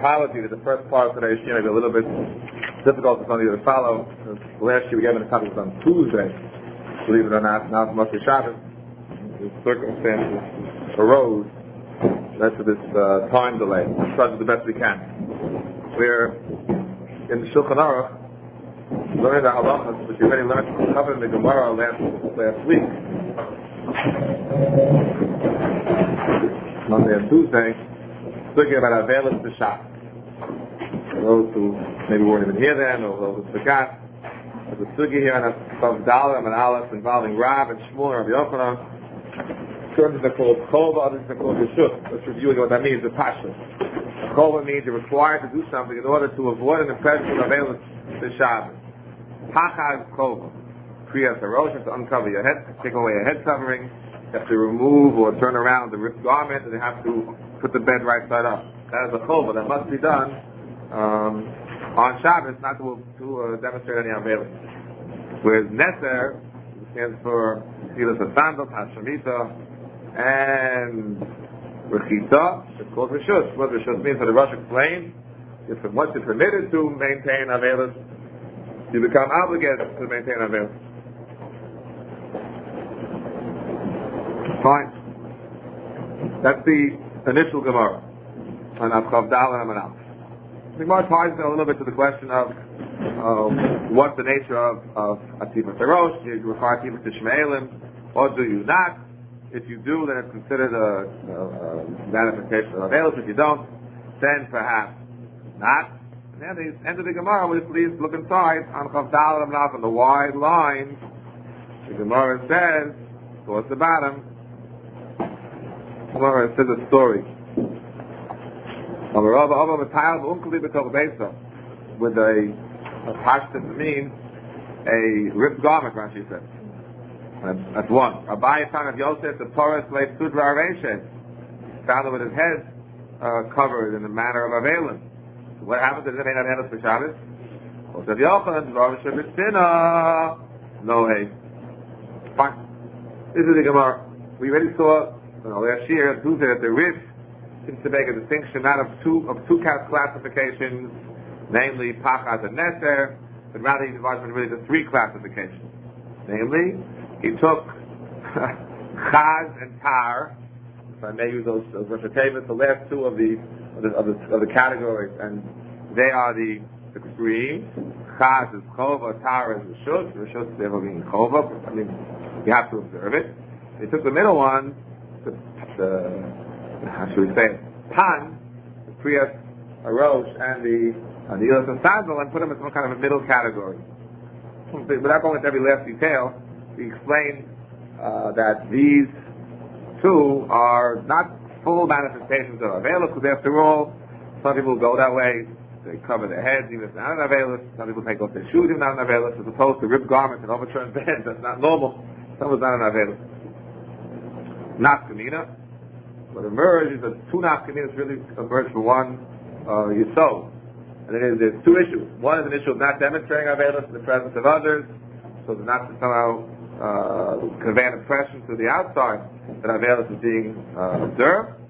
apology that the first part of today's year may be a little bit difficult for some of you to follow. Last year we gave it a topic on Tuesday. Believe it or not, now it's mostly Shabbos. The circumstances arose led to this time delay. We'll try to do the best we can. We're in the Shulchan Aruch, learning the halachas, which we already learned covered in the Gemara last week. Monday and Tuesday, talking about Avelis B'Shach. For those who maybe weren't even here then, or those who forgot, there's a sugi here on Chav Dalet and Aleph involving Rav and Shmuel and Rabbi Yochanan. Certain things are called Chova, others are called Yeshut. Let's review what that means, the Pashtus. Chova means you're required to do something in order to avoid an impression of Avelis B'Shach. Pacha is Chova. Kriyas Harosh, to uncover your head, take away your head covering. You have to remove or turn around the ripped garment, and you have to put the bed right side up. That is a chova that must be done on Shabbos, not to demonstrate any availance. Whereas Neser stands for Silas Sandal, Hashamita, and Rechita, it's called Rishus. What Rishus means, so the Rosh explained, if once you're permitted to maintain availance, you become obligated to maintain availance. Fine. That's the initial Gemara on Chav Dalet and Aleph. The Gemara ties in a little bit to the question of what's the nature of Atifat Harosh. Do you require Atifat Shme'elim, or do you not? If you do, then it's considered a manifestation of Avelis. If you don't, then perhaps not. And then the end of the Gemara, we please look inside on Chav Dalet and Aleph on the wide line. The Gemara says, towards the bottom, it says a story. With a pashtus means a ripped garment, Rashi says. That's one. Abaye son of Yosef, the Torah slave Sudra Areshet, found with his head covered in the manner of Avelim. So what happens if they have Avelis for Shabbos? Of Yochanan, no hay. Fine. This is the Gemara. We already saw last year, Tuesday, that the Rif seems to make a distinction not of two classifications, namely Pachas and Neser, but rather he divides them really into three classifications. Namely, he took Chaz and Tar, if I may use those repetitions, the last two of the categories, and they are the extremes. Chaz is Chova, Tar is Rishus. Rishus is therefore being Chova. I mean, you have to observe it. He took the middle one, how should we say, Pan, the Kriyas Harosh, and the Ilas and Sandal, and put them in some kind of a middle category. Without going into every last detail, we explained that these two are not full manifestations of Avelis, because after all, some people go that way, they cover their heads even if they're not an Avelis. Some people take off their shoes even not an Avelis, as opposed to ripped garments and overturned beds. That's not normal. Some is not an Avelis. Nafkamina. What emerged is that two nafkaminas really emerge from one yisod. And there's two issues. One is an issue of not demonstrating Avelis in the presence of others, so as not to somehow convey an impression to the outside that Avelis is being observed.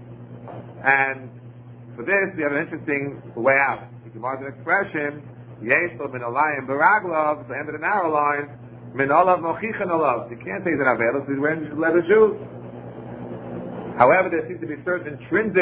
And for this, we have an interesting way out. You can mark an expression, Yesod min alayim baraglav, the end of the narrow line, min olav mochichan olav. You can't say he's an Avelis, he's wearing leather shoes. However, there seems to be certain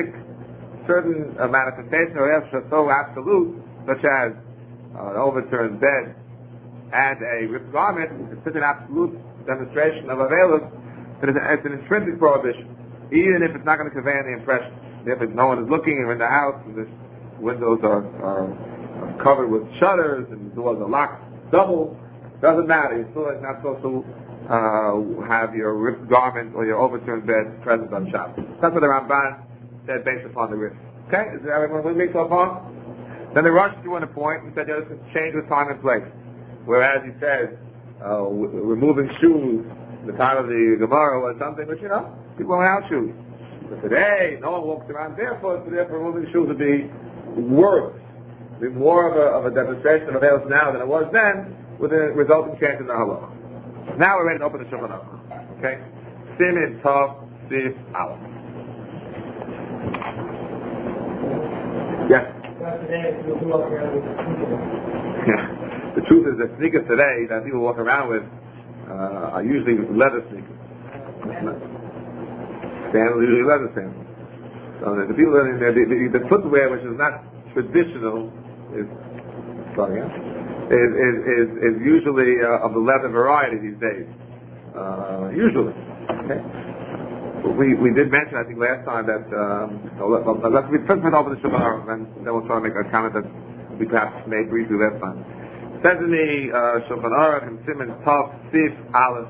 manifestations or else are so absolute, such as an overturned bed and a ripped garment. It's such an absolute demonstration of Avelis that it's an intrinsic prohibition, even if it's not going to convey any impression. If no one is looking, you're in the house, and the windows are covered with shutters and the doors are locked double, doesn't matter. You're still not supposed to have your ripped garment or your overturned bed present on Shabbos. That's what the Ramban said based upon the riff. Okay? Is everyone with me so far? Then the Rosh drew on a point and said this can change with time and place. Whereas he said removing shoes at the time of the Gemara was something which, people went out shoes. But today, no one walks around barefoot, so therefore removing shoes would be worse. It would be more of a demonstration of Avelis now than it was then, with a resulting change in the halacha. Now we're ready to open the Shulchan Aruch. Okay? Simin Tov Sif Aleph. Yes. Yeah. The truth is that sneakers today that people walk around with are usually leather sneakers. Sandals, usually leather sandals. So the people the footwear which is not traditional is usually of the leather variety these days. Usually. Okay. We did mention, I think, last time that let's first over the Shulchan Aruch, and then we'll try to make a comment that we perhaps made briefly last time. It says in the Shulchan Aruch and Siman Tov Sif Aleph.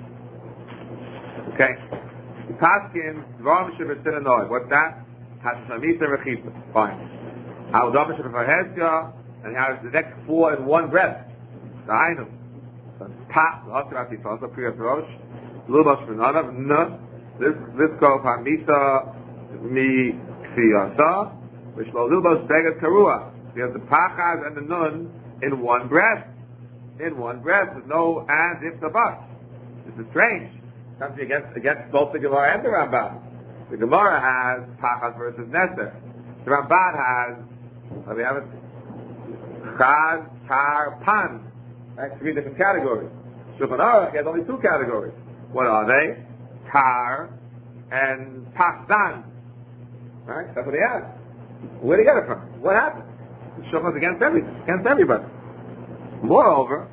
Okay. Paskin Dvarim Shebetzinanoi. What's that? Hashemita Rechita. Fine. How Dvarim Shebetzinanoi, and how the next four in one breath. The Ainum. Pa. L'Hasirati Tosa Priyat Rosh. Lubash V'Nadav. N. This goes Hamisa Mi Kfiyasa, which Lo Lubash Begat Karua. You have the Pachas and the Nun in one breath. In one breath. There's no and if the but. This is strange. Something against both the Gemara and the Ramban. The Gemara has Pachas versus Neser. The Ramban has, we have it, Chaz, Tar, Pan. Right? 3 different categories. Shulchan Aruch has only 2 categories. What are they? Tar and Pachzan. Right? That's what he has. Where did he get it from? What happened? The Shulchan is against everybody. Moreover,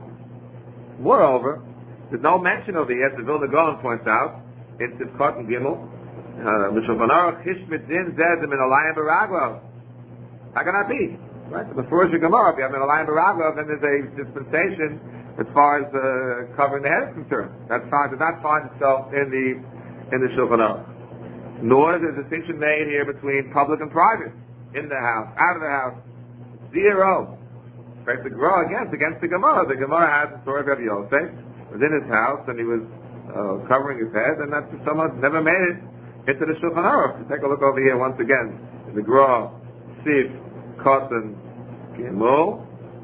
there's no mention of it yet. The Vilna Gaon points out in Sivkot and Gimel, the Shulchan Aruch Hishmit Din Zed Min Alayim Baraglav. How can that be? Right? So before Gemara, if you have Min Alayim Baraglav, then there's a dispensation as far as covering the head is concerned. That does not find itself in the Shulchan Aruch. Nor is there a distinction made here between public and private, in the house, out of the house. 0. In fact, the Gemara against the Gemara. The Gemara has the story of Rabbi Yosef. Was in his house and he was covering his head, and that's someone never made it into the Shulchan Aruch. Take a look over here once again. In the Gra, Sif, Kotten, Gimel.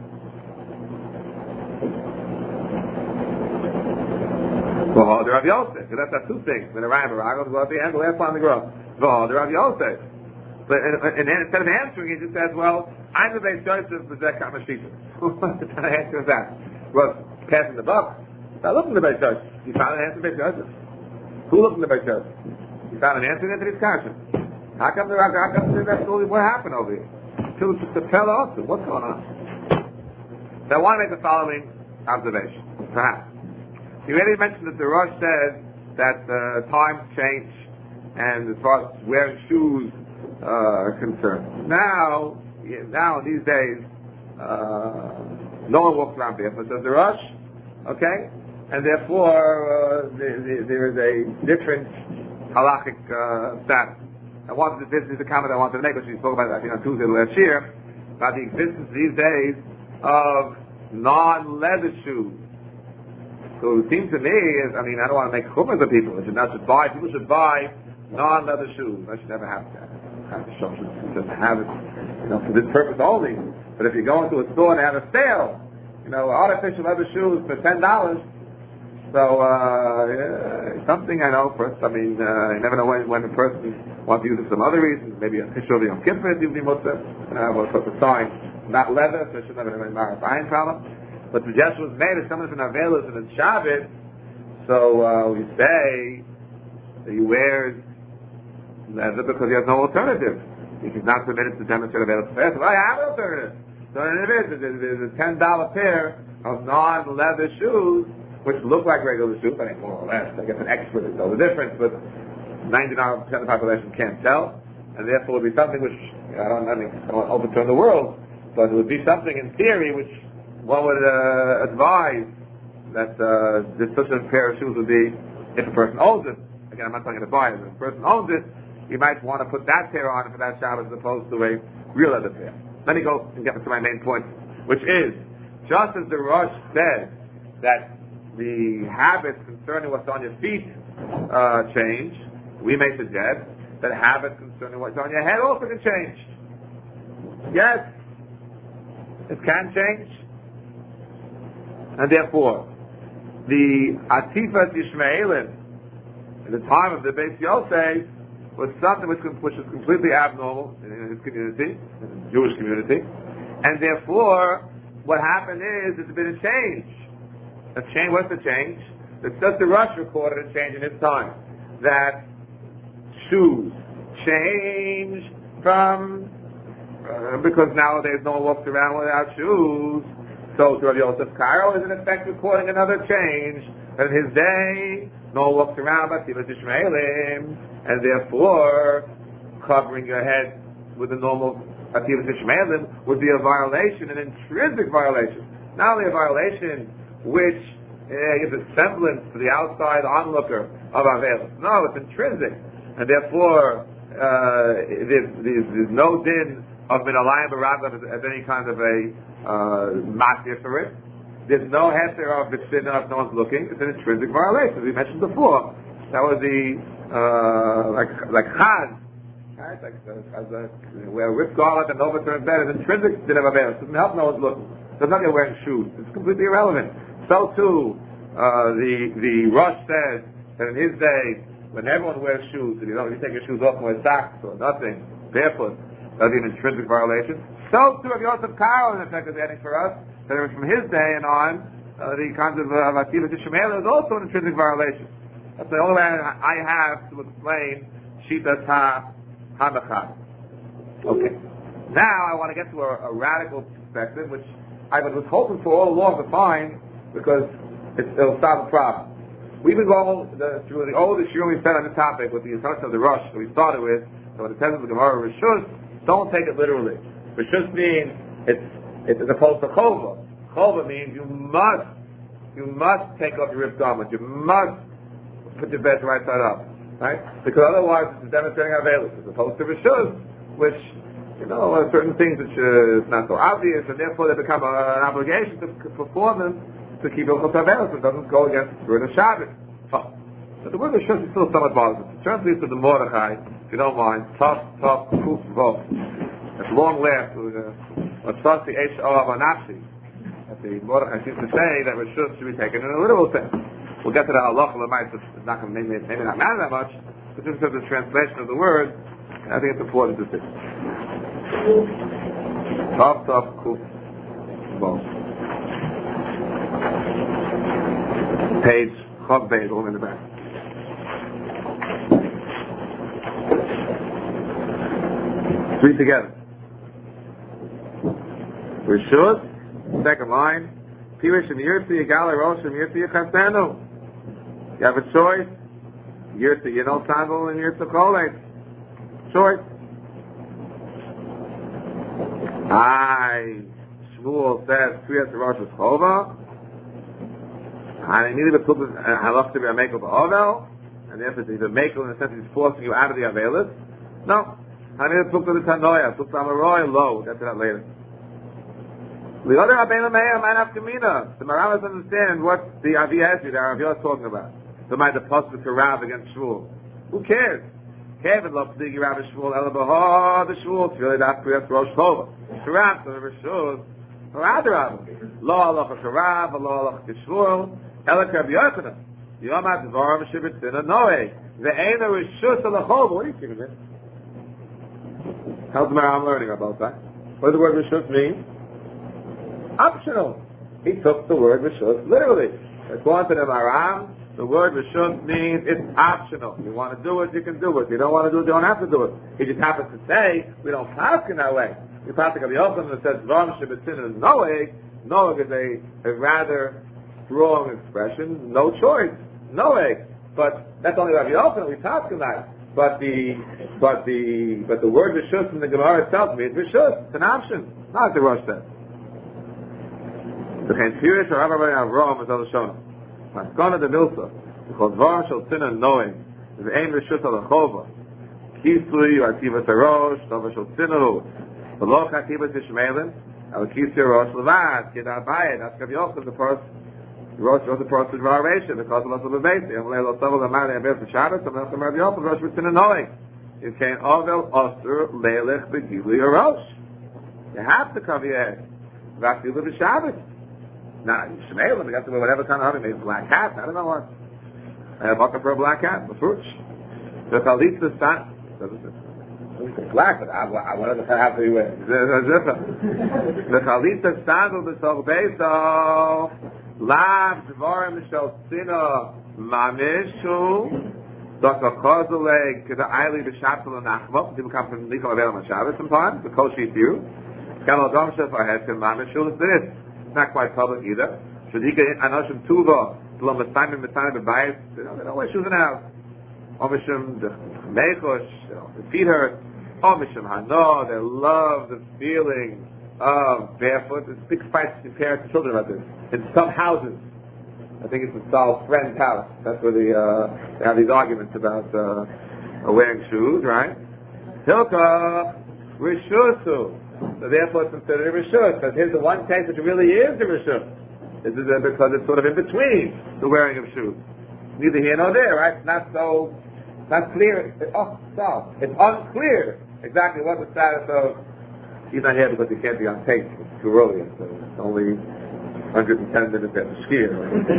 Well, the Rabbi Yosef. That's 2 things. When the Ryan Baragos go at the end, the last line of the Gra. Well, the Rabbi Yosef. But and instead of answering, he just says, "Well, I'm the Beis Yosef for Zek Hamashita." What kind of answer is that? Well, passing the buck. Now look in the Beis Yosef. You found an answer in the Beis Yosef. Who looked in the Beis Yosef? You found an answer in this question. How come that's only what happened over here? To tell us what's going on. So I want to make the following observation. Perhaps you already mentioned that the Rosh says that times change, and as far as wearing shoes are concerned. Now these days, no one walks around barefoot. Does the Rosh? Okay. And therefore, there is a different halachic status. This is a comment I wanted to make, which we spoke about, I think, on Tuesday last year, about the existence these days of non-leather shoes. So it seems to me, I don't want to make chumras of people. People should buy non-leather shoes. I should never have to have it, for this purpose only. But if you go into a store and they have a sale, artificial leather shoes for $10. So, something I know first. You never know when a person wants to use it for some other reason. Maybe a picture of the Yom Kippur is usually most of a sign. Not leather, so it should never have a buying problem. But the gesture was made if someone's been available in Shabbat, so we say that he wears leather because he has no alternative. He's not permitted to demonstrate available space. Well, I have an alternative. So there's a $10 pair of non-leather shoes, which look like regular shoes, more or less. I guess an expert would know the difference, but 99% of the population can't tell, and therefore it would be something which, I don't want to overturn the world, but it would be something in theory which one would advise that this such a pair of shoes would be, if a person owns it. Again, I'm not talking to buy it. If a person owns it, you might want to put that pair on for that Shabbat as opposed to a real leather pair. Let me go and get to my main point, which is, just as the Rosh said that the habits concerning what's on your feet change, we may suggest that habits concerning what's on your head also can change. Yes, it can change. And therefore, the Atifas Yishmaelim, in the time of the Beis Yosef, was something which was completely abnormal in his community, in the Jewish community, and therefore, what happened is there's been a change. A change. What's the change? The Tzaddik Rush recorded a change in his time. That shoes change from because nowadays no one walks around without shoes. So to Rabbi Yosef Karo is in effect recording another change. That in his day, no one walks around but Tivas Ishmaelim, and therefore covering your head with the normal Tivas Ishmaelim would be a violation, an intrinsic violation. Not only a violation which gives a semblance to the outside onlooker of Avelis. No, it's intrinsic. And therefore, there's no din of Minalayim Baragah as any kind of a matir for it. There's no heter of the sin if no one's looking. It's an intrinsic violation. As we mentioned before, that was the like chaz, right? Where a ripped garland and overturned bed is intrinsic din of Avelis. Doesn't help no one's looking. Doesn't help you wearing shoes. It's completely irrelevant. So too, the Rosh says that in his day, when everyone wears shoes, if you take your shoes off and wear socks or nothing, barefoot, that's an intrinsic violation. So too, Rabbi Yosef Karo, in effect, is adding for us that from his day and on, the concept of Ativas Yishmael is also an intrinsic violation. That's the only way I have to explain Shitas HaMachad. Okay. Now I want to get to a radical perspective, which I was hoping for all along to find, because it'll solve the problem. We've been going through the oldest shiur we said on this topic with the instruction of the Rosh that we started with. So when it says in the Gemara Rishus, don't take it literally. Rishus means it's opposed to Chova. Chova means you must take off your ripped garment. You must put your bed right side up, right? Because otherwise it's demonstrating Avelis. As opposed to Rishus, which certain things which is not so obvious, and therefore they become an obligation to perform them to keep Hilchos Avelis. It doesn't go against the spirit of Shabbat. Oh. But the word Rishus is still somewhat bothersome. Turn please to the Mordechai, if you don't mind. Tough, kuf, vov. That long laugh with Tzasi Eish Olav Anafsi. That the Mordechai seems to say that Rishus should be taken in a literal sense. We'll get to the halacha l'mayis. It's not going to maybe not matter that much, but just because of the translation of the word, I think it's important to see. Tough, kuf, vov. Page Chav Beis, all in the back. Three together. Rishus, second line. Pirish and Yirtzi Yigal Rosh and Yirtzi Yichasenu. You have a choice. Yirtzi Yinol Sandal and Yirtzi Kolet. Choice. Shmuel says Kriyas Rosh is Chova. And immediately took halach to be a mekel ba'ovel, and therefore he's a mekel in the sense he's forcing you out of the avelis. No. I need to took to the tanoia, took to amaroy, low. We'll get to that later. The other Rabbeinu Meir might have kamina. The Maramas understand what the Aviyah the Aviyah is talking about. So might the pasuk to Rav against Shmuel. Who cares? Kevin loves to dig Rav Shmuel, Elabaha, the Shmuel, Tfilah Daf Kriyas Rosh Chova. Rav, the Rishus, or Adrab. Lo halacha to Rav, lo halacha to Shmuel. Elak Rabbi Yochanan, Yom HaDvarim Shebetzina Noe, Ve'ena Rishus Alachov. What are you kidding me? How's the Maram learning about that? What does the word Rishus mean? Optional. He took the word Rishus literally. According to the Maram, the word Rishus means it's optional. You want to do it, you can do it. You don't want to do it, you don't have to do it. He just happens to say, we don't pass in that way. We pass Rabbi Yochanan that says Dvarim Shebetzina Noe. Noe is a rather strong expression, no choice, no egg. But that's only Rabbi Yochanan, we talk tonight. But the word Rishus in the Gemara itself means Rishus. It's an option, not the Rosh says. The Chenfirish or Rabbi Avraham is al Shona. Maskana de Milsa, the Chodvar shel Tzina Noe, the Ein Rishus al Chova, Kisui Ativas Arosh, Tova shel Tzina, the Loch Ativas Ishmaelin, Al Kisui Arosh Levad, Kida Abayed, that's Rabbi Yochanan, the first. Rosh was a process of variation because of us of the base. And when they double the man and bear the Shabbos, and after Rabbi Yochanan, Rosh was in knowing. It came Ovel Oster Leilech Begili Rosh. You have to cover your head. Vafilu the Shabbos. Now, Shmuel, we got to wear whatever kind of maybe a black hat. I don't know what. I have for a black hat. The fruit. The Chalitza Black, but I wanted to have to wear. The chalitza sandal b'sol beiso lav dvarim shel tzina mamishu Dr. Kozolek the Eili b'Shabtel and Nachma. People come from Nico Avel on Shabbos sometimes. The Kol Sheet you. Kamel Domshef I had him mamishu. It's not quite public either. Shadika Anoshim Tuva Blom Simon Messiah B'Bayis. They don't wear shoes in the house. Omishim the Mechosh. The feet hurt. Omishim Hano. They love the feeling of barefoot. There's big fights between parents and children about this. In some houses. I think it's in Saul's friend's house. That's where they have these arguments about wearing shoes, right? Hilka Rishusu. So therefore it's considered a Rishus. Because here's the one case which really is a Rishus. This is because it's sort of in between the wearing of shoes. Neither here nor there, right? It's not clear. It's unclear exactly what the status of. He's not here because he can't be on tape. It's too early. So it's only 110 minutes after skiing.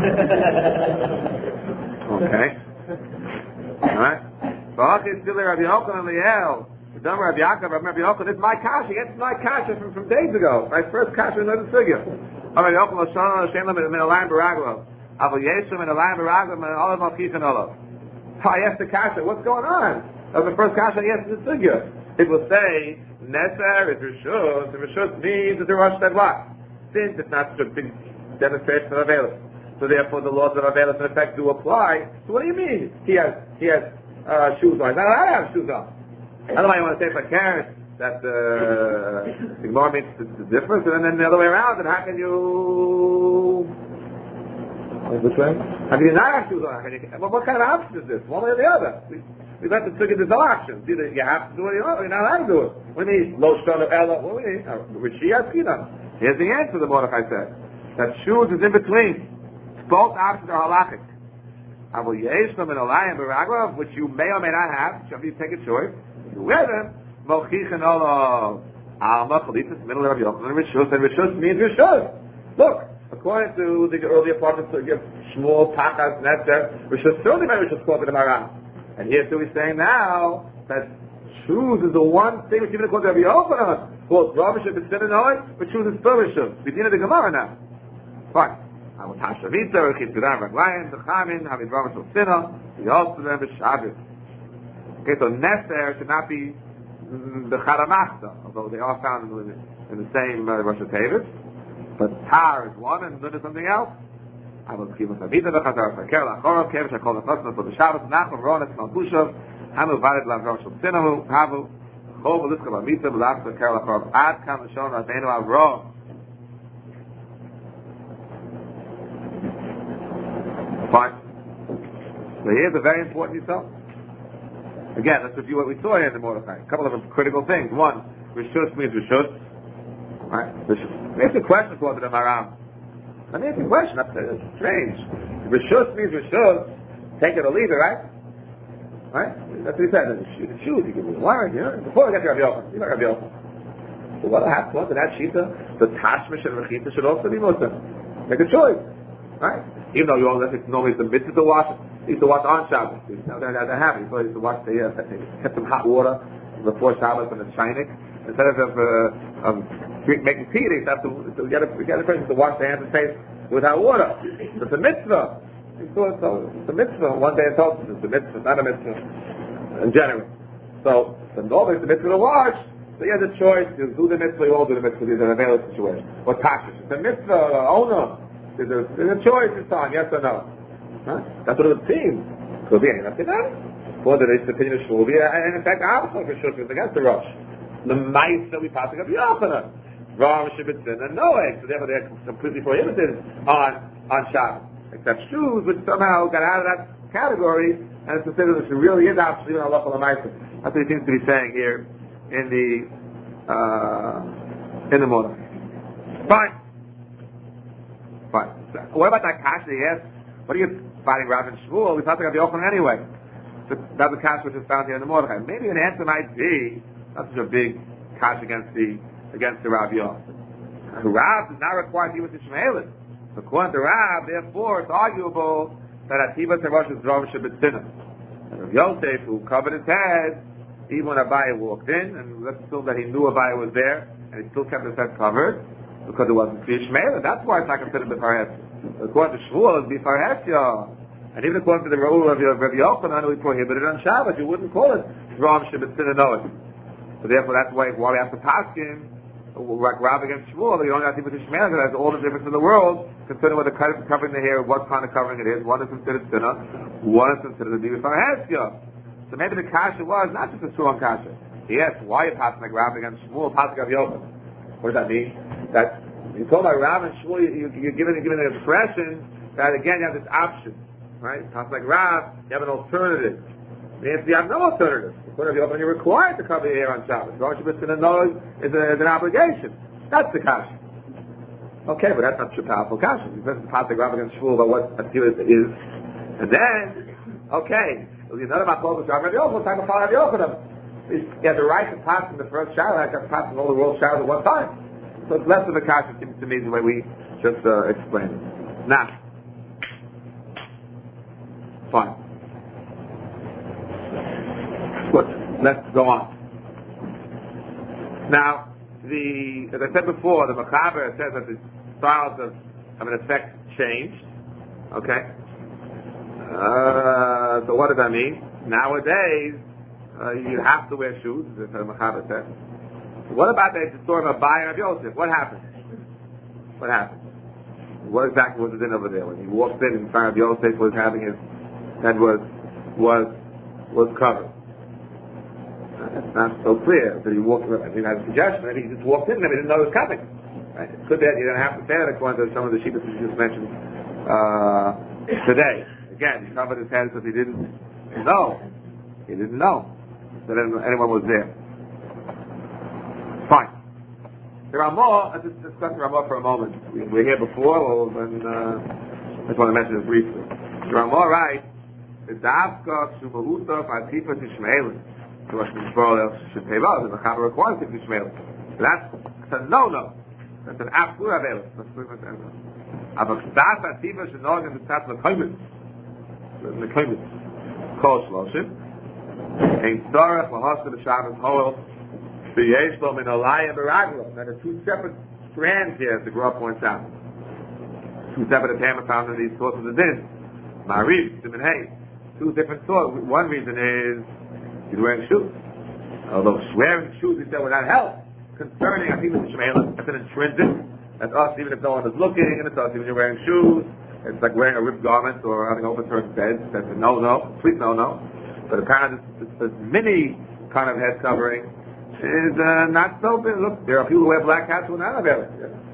Okay. Alright. Ba'achis Dili Rabbi Yochanan Liel. The dumb Rabbi Yaakov, Rabbi Yochanan, it's my kasha. It's my kasha from days ago. My first kasha in the Sugya. Rabbi Yochanan, Shana, Shem, Min Alayim Baraglo. Aval Yeshua, Min Alayim Baraglo, Min Olav Malchichan Olav. I asked the kasha, what's going on? That was the first kasha I asked in the Sugya. People say, Neser is Rishus, and Rishus means that the Rosh said what? Since it's not such a big demonstration of Avelis. So therefore the laws of Avelis in effect do apply. So what do you mean? He has shoes on. I have shoes on. I don't know why you want to say it's like Karen that the Gemara means the difference, and then the other way around, and how can you which way? How can you not have shoes on? What kind of option is this? One way or the other. We got to figure there's no options. Either you have to do it or you're not allowed to do it. What do you mean? Lo shton of Ella. What do you mean? Rishiyah Skinan. Here's the answer, the Mordechai said. That shoes is in between. Both options are halachic. Avol yeshlam and alayim b'raglav, which you may or may not have. So you take a choice. You wear them. Mochichan olav. Alma chalitzas middle of Rabbi Yochanan Rishus, and Rishus means Rishus. Look, according to the earlier apartments, so you have small tachas, netzer. Rishus certainly by Rishus called the Maran. And here too he's saying now that shoes is the one thing which even according to Rabbi Yochanan. Well, Rav should be sitting on, but choose his fellowship. We deal with the Gemara now. Fine. I will Tasha Vita, Rechit Gedan Raglayim, the Chamin, Hamid Rav Shul Sinah, the Yosef, the Shabbos. Okay, so Neser should not be the Charamachta, although they are found in the same Rosh Hashanah. But Tar is one, and Nun is something else. I will give us a Vita, the Chazar, the Kerala, Chorov, Kevish, I call the Chosna for the Shabbos, Nachum, Ronas, Malbushov, Hamid Valid, Rav Shul Sinah, Havu, Fine. So here's a very important detail. Again, let's review what we saw here in the Mordechai. A couple of critical things. One, Rishus means Rishus. Right? Rishus. Let me ask you a question for the Maram. Let me ask you a question. That's strange. Rishus means Rishus. Take it or leave it, right? Right? That's what he said. The shoes you give me. Why aren't you? Before we get to Rabbi Yochanan. You know Rabbi Yochanan. So what happens to that shita? The tashmish and rechita should also be Muslim. Make a choice. Right? Even though you only normally it's the mitzvah to wash it. They used to wash on Shabbos. They're happy. So they used to wash they kept some hot water before Shabbos in the chinik. Instead of making tea, they used to have to get a person to wash their hands and face with hot water. So it's a mitzvah. So it's a mitzvah. One day it's also it's a mitzvah, not a mitzvah in general. So normally it's a mitzvah to wash. So you have the choice to do the mitzvah, you all do the mitzvah. There's an available situation. Or tashish. It's a mitzvah, owner. There's a choice this time, yes or no. Huh? That's what it seems. Could be anything else. For the opinion of Shmuel, and in fact, obviously for sure, it's against the Rosh. The mice that we pass up Yochanan. Ram Shibbitzin and Noah. So therefore they're completely prohibited on Shabbos. Except shoes, which somehow got out of that category, and it's considered that it really is absolutely even Allah L'Maisa. That's what he seems to be saying here in the morning. Fine. What about that kasha? Yes. What are you fighting Rav and Shmuel? We talked about the Yochanan anyway. So that's the kasha which is found here in the Mordechai. Maybe an answer might be not such a big kasha against the Rav Yochanan. Rav does not require Tivas Ishmaelis. According to Rav, therefore, it's arguable that Ativas Rosh is Rav Shabbatinah. And Rav Yosef, who covered his head, even when Abaye walked in, and let's assume that he knew Abaye was there, and he still kept his head covered, because it wasn't Kriya Shmeila, that's why it's not considered B'far Hesya. According to Shmuel, it's B'far Hesya. And even according to the rule of Rabbi Yochanan, we prohibited on Shabbat. You wouldn't call it Ram Shabbat Sinanoid. So therefore, that's why we have to pass him, like Rav against Shmuel, you don't have to be Shmuel, because it has all the difference in the world, considering whether covering the hair, what kind of covering it is. One is considered sinner, one is considered to be B'far Hesya. So maybe the kasha was not just a strong kasha. He asked, why are you passing like Rav against Shmuel, passing Rabbi Yochanan? What does that mean? That you told about Rav and Shmuel, you're giving the expression that again you have this option. Right? Sounds like Rav, you have an alternative. The answer, you have no alternative. According to Yochanan, you're required to cover your hair on Shabbos. Rosh Hashanah is an obligation. That's the kasha. Okay, but that's not true powerful kasha. You mentioned the pasuk Rav against Shmuel about what Atzilut is. And then, okay, you know about Rav Rabbi Yochanan, time of Rabbi Yochanan. You have the right to pass in the first shower, like to pass in all the world showers at one time. So it's less of a kasha to me the way we just explained it. Now, fine. Good. Let's go on. Now, as I said before, the Mechaber says that the styles of an effect changed. Okay? So what does that mean? Nowadays, you have to wear shoes, as the Mechaber says. What about the story of Abaye and Yosef? What happened? What happened? What exactly was it in over there? When he walked in and found Yosef was having his head was covered. It's not so clear that he walked in. I think that's a suggestion. Maybe he just walked in and he didn't know it was coming. Right? It could be that you don't have to say that according to some of the sheepos you just mentioned today. Again, he covered his head because he didn't know. He didn't know that anyone was there. Fine. The Ramah, let's just discuss the Ramah for a moment. We're here before, and I just want to mention it briefly. The Ramah writes, the Davka Shubahuta Fatifa Tishmael. The Mechaber requires it to Shmuel. That's a no-no. That's an absolute available. That's pretty much available. Aber K'das Ativa should know in the Tzat L'Koymet. L'Koymet. Kol Shloshim. Ein Tzorech L'Hoshta B'Shabbos Hoel. V'yesh Lo Min Olaya B'Raglo. Now there are two separate strands here, as the Gra points out. Two separate Atama found in these sources of din. Ma'ariv, Siman Hay. Two different sources. One reason is he's wearing shoes. Although wearing shoes, he said, would not help. Concerning Ativa Shmeila, that's an intrinsic. That's us, even if no one is looking, and it's us, even if you're wearing shoes. It's like wearing a ripped garment or having overturned beds. That's a no-no, complete no-no. But apparently, this mini kind of head covering is not so big. Look, there are people who wear black hats who are not available.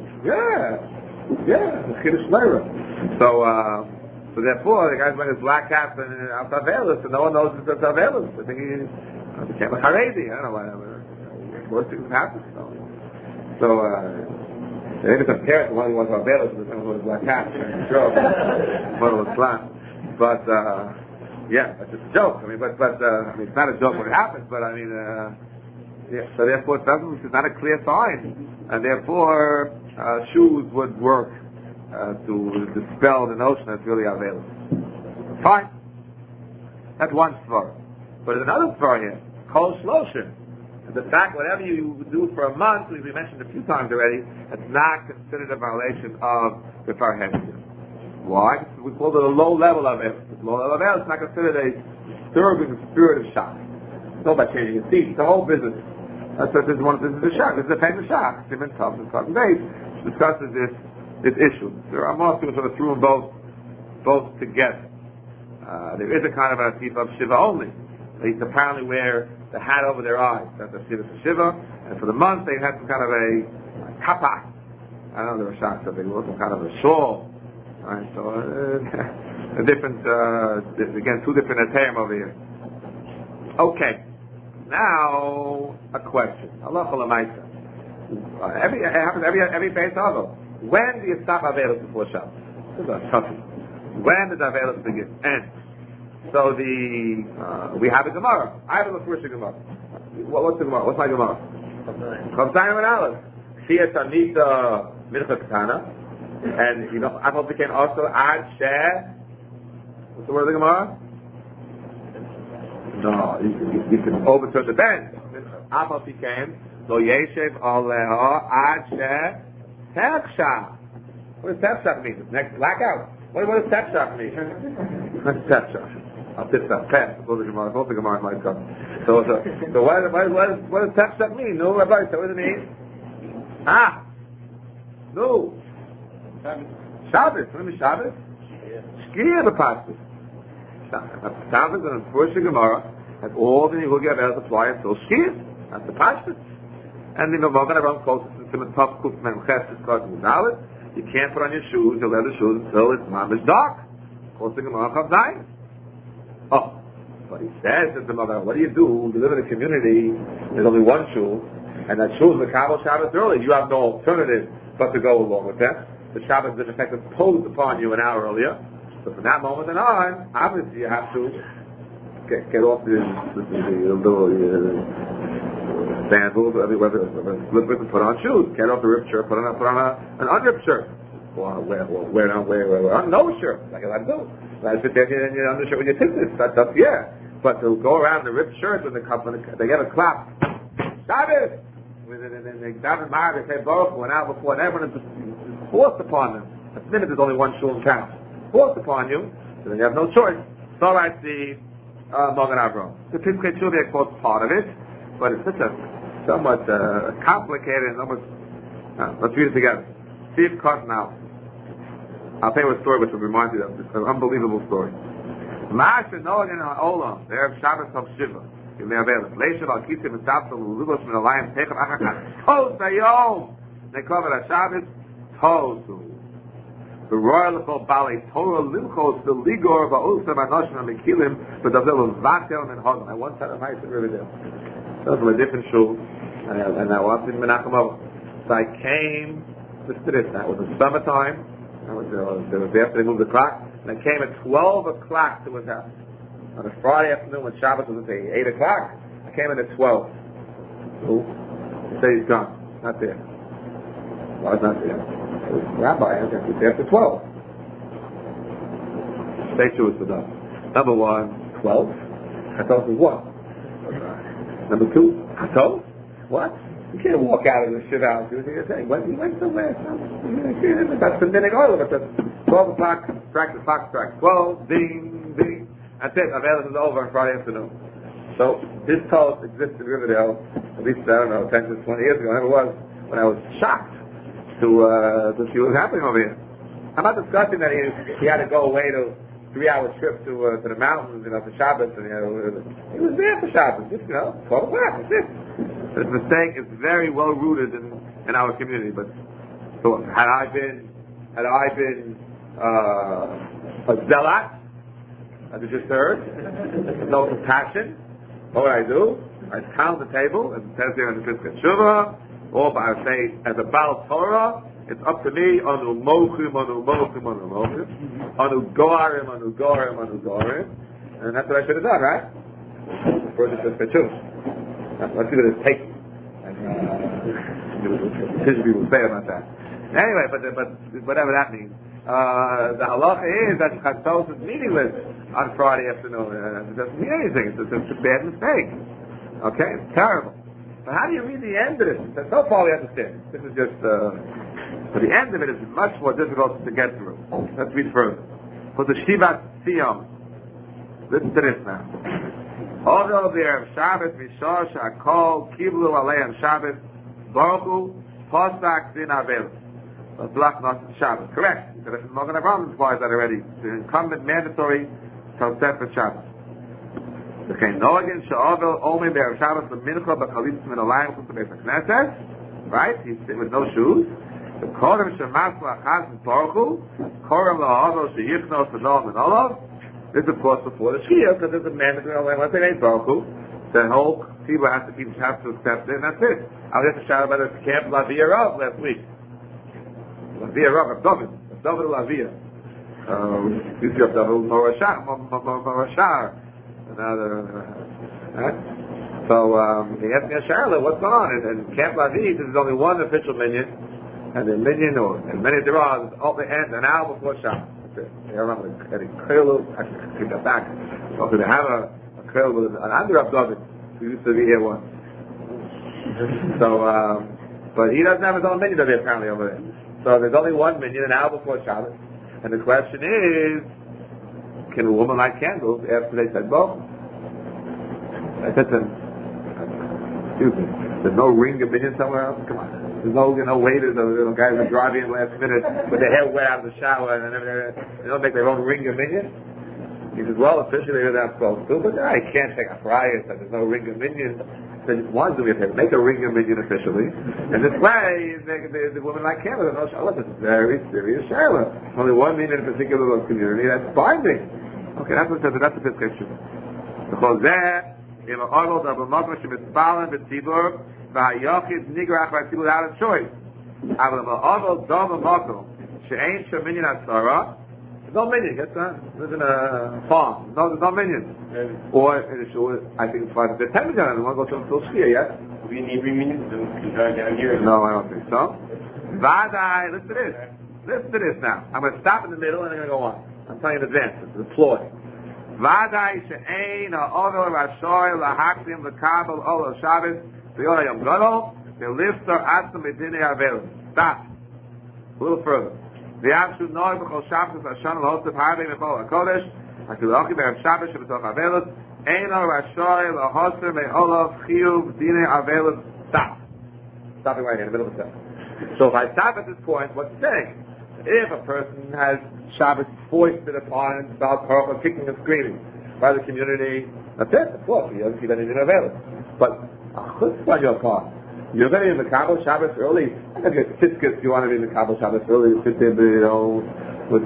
Yeah, the Kiddush Leira. So therefore, the guy's wearing his black hat and Altavelis, so no one knows it's Altavelis. I think he became a Haredi. I don't know why. Worst things happen. So they even compare it to one who was Altavelis to someone who was black hat. Sure, one was flat. But yeah, that's just a joke. I mean, but I mean, it's not a joke when it happens. But I mean, yeah. So therefore, it's not a clear sign, and therefore, shoes would work. To dispel the notion that's really available. Fine. That's one svar. But there's another svar here. Kol Shloshim. The fact whatever you do for a month, we mentioned a few times already, it's not considered a violation of B'far Hesya. Why? We call it a low level of it. Low level of it, it's not considered a disturbing spirit of shock. It's not about changing your seat. It's the whole business. This is a shock. This is a famous shock. Simon Tov and Tov Beis discusses this issue. There are more people sort of threw them both together. There is a kind of a tip of Shiva only. They apparently wear the hat over their eyes. That's a Shiva for Shiva. And for the month, they had some kind of a kappa. I don't know, there were shocks that they wore some kind of a shawl. Right, so a different, again, two different atayim over here. Okay. Now, a question. Allah Cholamayta. Every base also. When do you stop Avelis before Shabbos? This is a toughie. When does Avelis begin? End. So we have a Gemara. I have a Mefurish Gemara. What's the Gemara? What's my Gemara? Chavzayim and Aleph. Shia Tanita Mincha Katana. And you know, Apple became also Ad Sheh. What's the word of the Gemara? No, you can overturn the bench. Afal Pikem, Lo Yeshev Aleha Ad She Terksha. What does Terksha mean? Next blackout. What does Terksha mean? What's Terksha? I'll sit that pass. Both the Gemara might come. So what does Terksha mean? No, Rabbi, so what does it mean? No. Shabbos. What is Shabbos? Shkia the pasuk. Shabbos and Purush Gemara has all the Yehugi Avelis apply until Shkia. That's the pasuk. And the Magen Avraham quotes it in the top Kuf Mem Ches discussion with you can't put on your shoes, your leather shoes, until it's mamish dark. Quotes the Gemara Chav Zayin. Oh, but he says that the Magen, what do? You live in a community. There's only one shul, and that shul is the Kabbalah Shabbos early. You have no alternative but to go along with that. The Shabbos is in effect imposed upon you an hour earlier. So from that moment on, obviously you have to get off the little sandals, slippers, and put on shoes. Get off the ripped shirt, put on an unripped shirt. Or wear no shirt, like I do. I sit there in your undershirt when you tip this. That's up, yeah. But to go around in the ripped shirt when they get a clap, Shabbos! And they daven Ma'ariv, they say Baruch Hu, and out before, and everyone is forced upon them. At the minute there's only one shul in town. Forced upon you, so then you have no choice. So writes the Magen Avraham. The Piskei Teshuvah quotes part of it, but it's such a somewhat complicated and almost. Let's read it together. See if cut now. I'll tell you a story which will remind you of this unbelievable story. Ma'aseh Nogan Ha'olam, the Erev Shabbos of Shiva. In the Avelis. Leishav al Kisim and Tabsel Lugos Min Alayim Techam Achakach Tos Hayom Nekover HaShabbos Tosu. The royal called Bali Torah Limchos the Ligor Ba'usam Anoshim HaMekilim B'Davel Vatel and Hodon. I once had a nice really there. That was from a different shul, and I was in Menachem Avos. So I came, listen to this, that was in summertime, it was after they moved the clock, and I came at 12 o'clock to his house. On a Friday afternoon when Shabbos was at 8 o'clock, I came in at 12. Who? He said he's gone. Not there. Well, I was not there. Rabbi, I was there after 12. Stay true to them. Number one, 12. Chatos is what? Number two, Chatos? What? You can't walk out of the shit house. You're saying, well, he went somewhere. That's the minute oil. But that's 12 o'clock, strike the clock, strike 12, ding, ding. That's it. Avelis is over on Friday afternoon. So this toast existed in Riverdale at least, I don't know, 10 to 20 years ago. I never was. When I was shocked to see what was happening over here. I'm not discussing that he had to go away to 3-hour trip to the mountains, for Shabbos, and he was there for Shabbos. Just 12 o'clock. That's it. This mistake is very well rooted in our community. But so had I been a zealot, as you just heard, no compassion, what would I do? I'd count the table, as it says here in the Piskei Teshuvah, or I would say, as a Baal Torah, it's up to me, anu mochim, anu mochim, anu mochim, anu goarim, anu goarim, anu goarim, and that's what I should have done, right? First it's Piskei Teshuvah. Let's see what it's taking. And people say about that. Anyway, but whatever that means. The halacha is that Chatos is meaningless on Friday afternoon. It doesn't mean anything. It's a bad mistake. Okay? It's terrible. But how do you read the end of this? So far we understand. This is just, but the end of it is much more difficult to get through. Let's read further. For the Shivat Siyam, listen to this now. Although there Shabbos Mishor Shakol Kiblu Aleim Shabbos Baruch Hu Posak Din Avelis. Block not Shabbos. Correct. The Magen Avraham implies that already. The incumbent mandatory Tosef for Shabbos. The Kein Noagin Sha'ovel Omen Be'er Shabbos L'Mincha B'Chalitz Min Alayim Chutz Beis HaKnesset. Right? He's sitting with no shoes. The Korem Shemas La'achaz Baruch Hu Korem La'avol Sheyichnos V'Noam and Olav. This is of course before the Shia, because there's a mandatory Omen. Once they made Baruch Hu, the whole people have to accept it, and that's it. I was just shouting about this camp Lavia Rav last week. Lavia Rav, David Lavia. Used to have David Morashar. So he asked me a Charlotte, what's going on? And Camp Lavi, there's only one official minyan, and the minyan, or as many as there are, ends an hour before Shabbos. That's it. They don't have any Kailu, I take that back. So they have a Chil with an under of David who used to be here once. So, but he doesn't have his own minion over there apparently over there. So there's only one minion an hour before Shabbos. And the question is, can a woman light candles after they said both? I said to him, excuse me, there's no ring of minion somewhere else? Come on. There's no, waiters or guys who drive in last minute with their hair wet out of the shower and they don't make their own ring of minion? He says, well, officially they're not supposed to, but I can't take a friar so there's no ring of minion. So one do we have to make a ring of minion officially, and this way the woman like candles. No shaila. This is very serious shaila. Only one minion in a particular community that's binding. Okay, that's what it says. That's the description. Because there, if a order of a mother should be spallen with tibur, v'hayochid nigrach by tibur out of choice. Aval a order dom a mother she ain't sure minion asara. No minion, gets that? Lives in a farm. No, there's no minion. Or in a shul, I think it's 5 to 10 million, and one goes to Shkia, yes? We need minions to down here. No, I don't think so. Vadai, listen to this. Listen to this now. I'm going to stop in the middle and I'm going to go on. I'm telling you in advance. It's a ploy. Vadai she'ein ha'odor rashoy lahakdim l'kabel ol Shabbos v'yol hayom gadol v'liftar atzam b'dinei avel. Stop. A little further. The absolute noise b'chol Shabbos Hashan l'hosef harvei b'chol HaKodesh HaKilochi b'hem Shabbos sheb'toch Avelos Eino Rashoy l'hosef me'olov chiyuv dinei Avelos. Stop. Stopping right here in the middle of the sentence. So if I stop at this point, what's it saying? If a person has Shabbos foisted upon him about Torah, kicking and screaming by the community, that's it, of course, he doesn't keep anything available. But a chutzpah on your part. You're going to be in the Kabbalah Shabbos early. I'm going to get tiskets. You want to be in the Kabbalah Shabbos early, sit there, with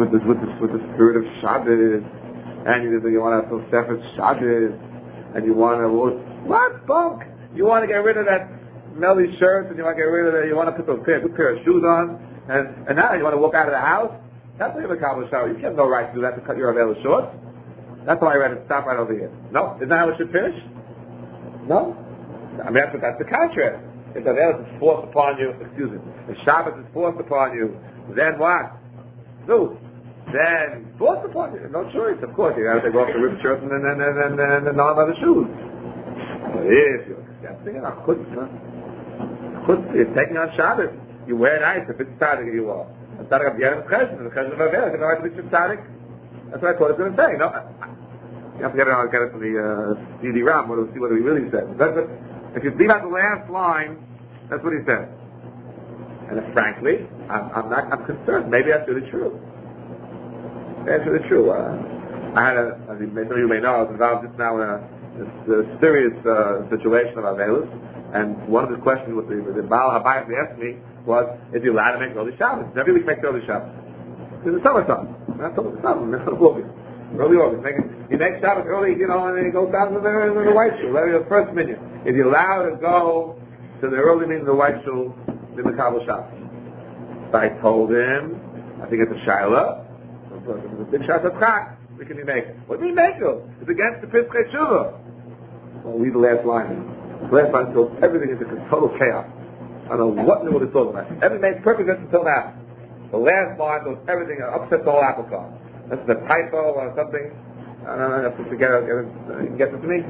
the spirit of Shabbos, and you want to have some Sefer Shabbos, and you want to what bunk? You want to get rid of that smelly shirt, and you want to get rid of that. You want to put a good pair of shoes on, and now you want to walk out of the house. That's why you have a Kabbalah Shabbos. You have no right to do that to cut your Avela short. That's why I read it. Stop right over here. No, isn't that how it should finish? No. I mean, that's the contrast. If the Avelis is forced upon you, excuse me, if Shabbos is forced upon you, then what? No. Then forced upon you. No choice, of course. You got to take off the ripped shirt and the non-leather shoes. But if you're accepting it, you're taking on Shabbos. You wear nice if it's tzaddik you are. It's tzaddik of the Yerim Chesed, the Chesed of Avelis. You know, it's tzaddik. That's what I thought it was going to say. No, you have to get it from the CD-ROM. We'll see what he really said. If you leave out the last line, that's what he said. And frankly, I'm concerned. Maybe that's really true. That's really true. I had as some of you may know, I was involved just now in a serious situation of Avelis, and one of the questions with the Baal Habayis asked me was, is he allowed to make early Shabbos? Every week makes early Shabbos. In the summertime. Not August. Early August. He makes Shabbos early, and he goes down to the white shul. The first minyan. Is he allowed to go to the early minyan of the white shul in the Kabbalah Shabbos? So I told him, I think it's a Shaila. It's a big Shabbos Chak. We can be making. What do we make of? It's against the Piskei Tshuva. Well, read the last line. The last line goes everything into total chaos. I don't know what in the world it's talking about. Everything made perfect sense until now. The last line goes everything, upsets the whole apple cart. That's a typo or something. I don't know, to get it to me?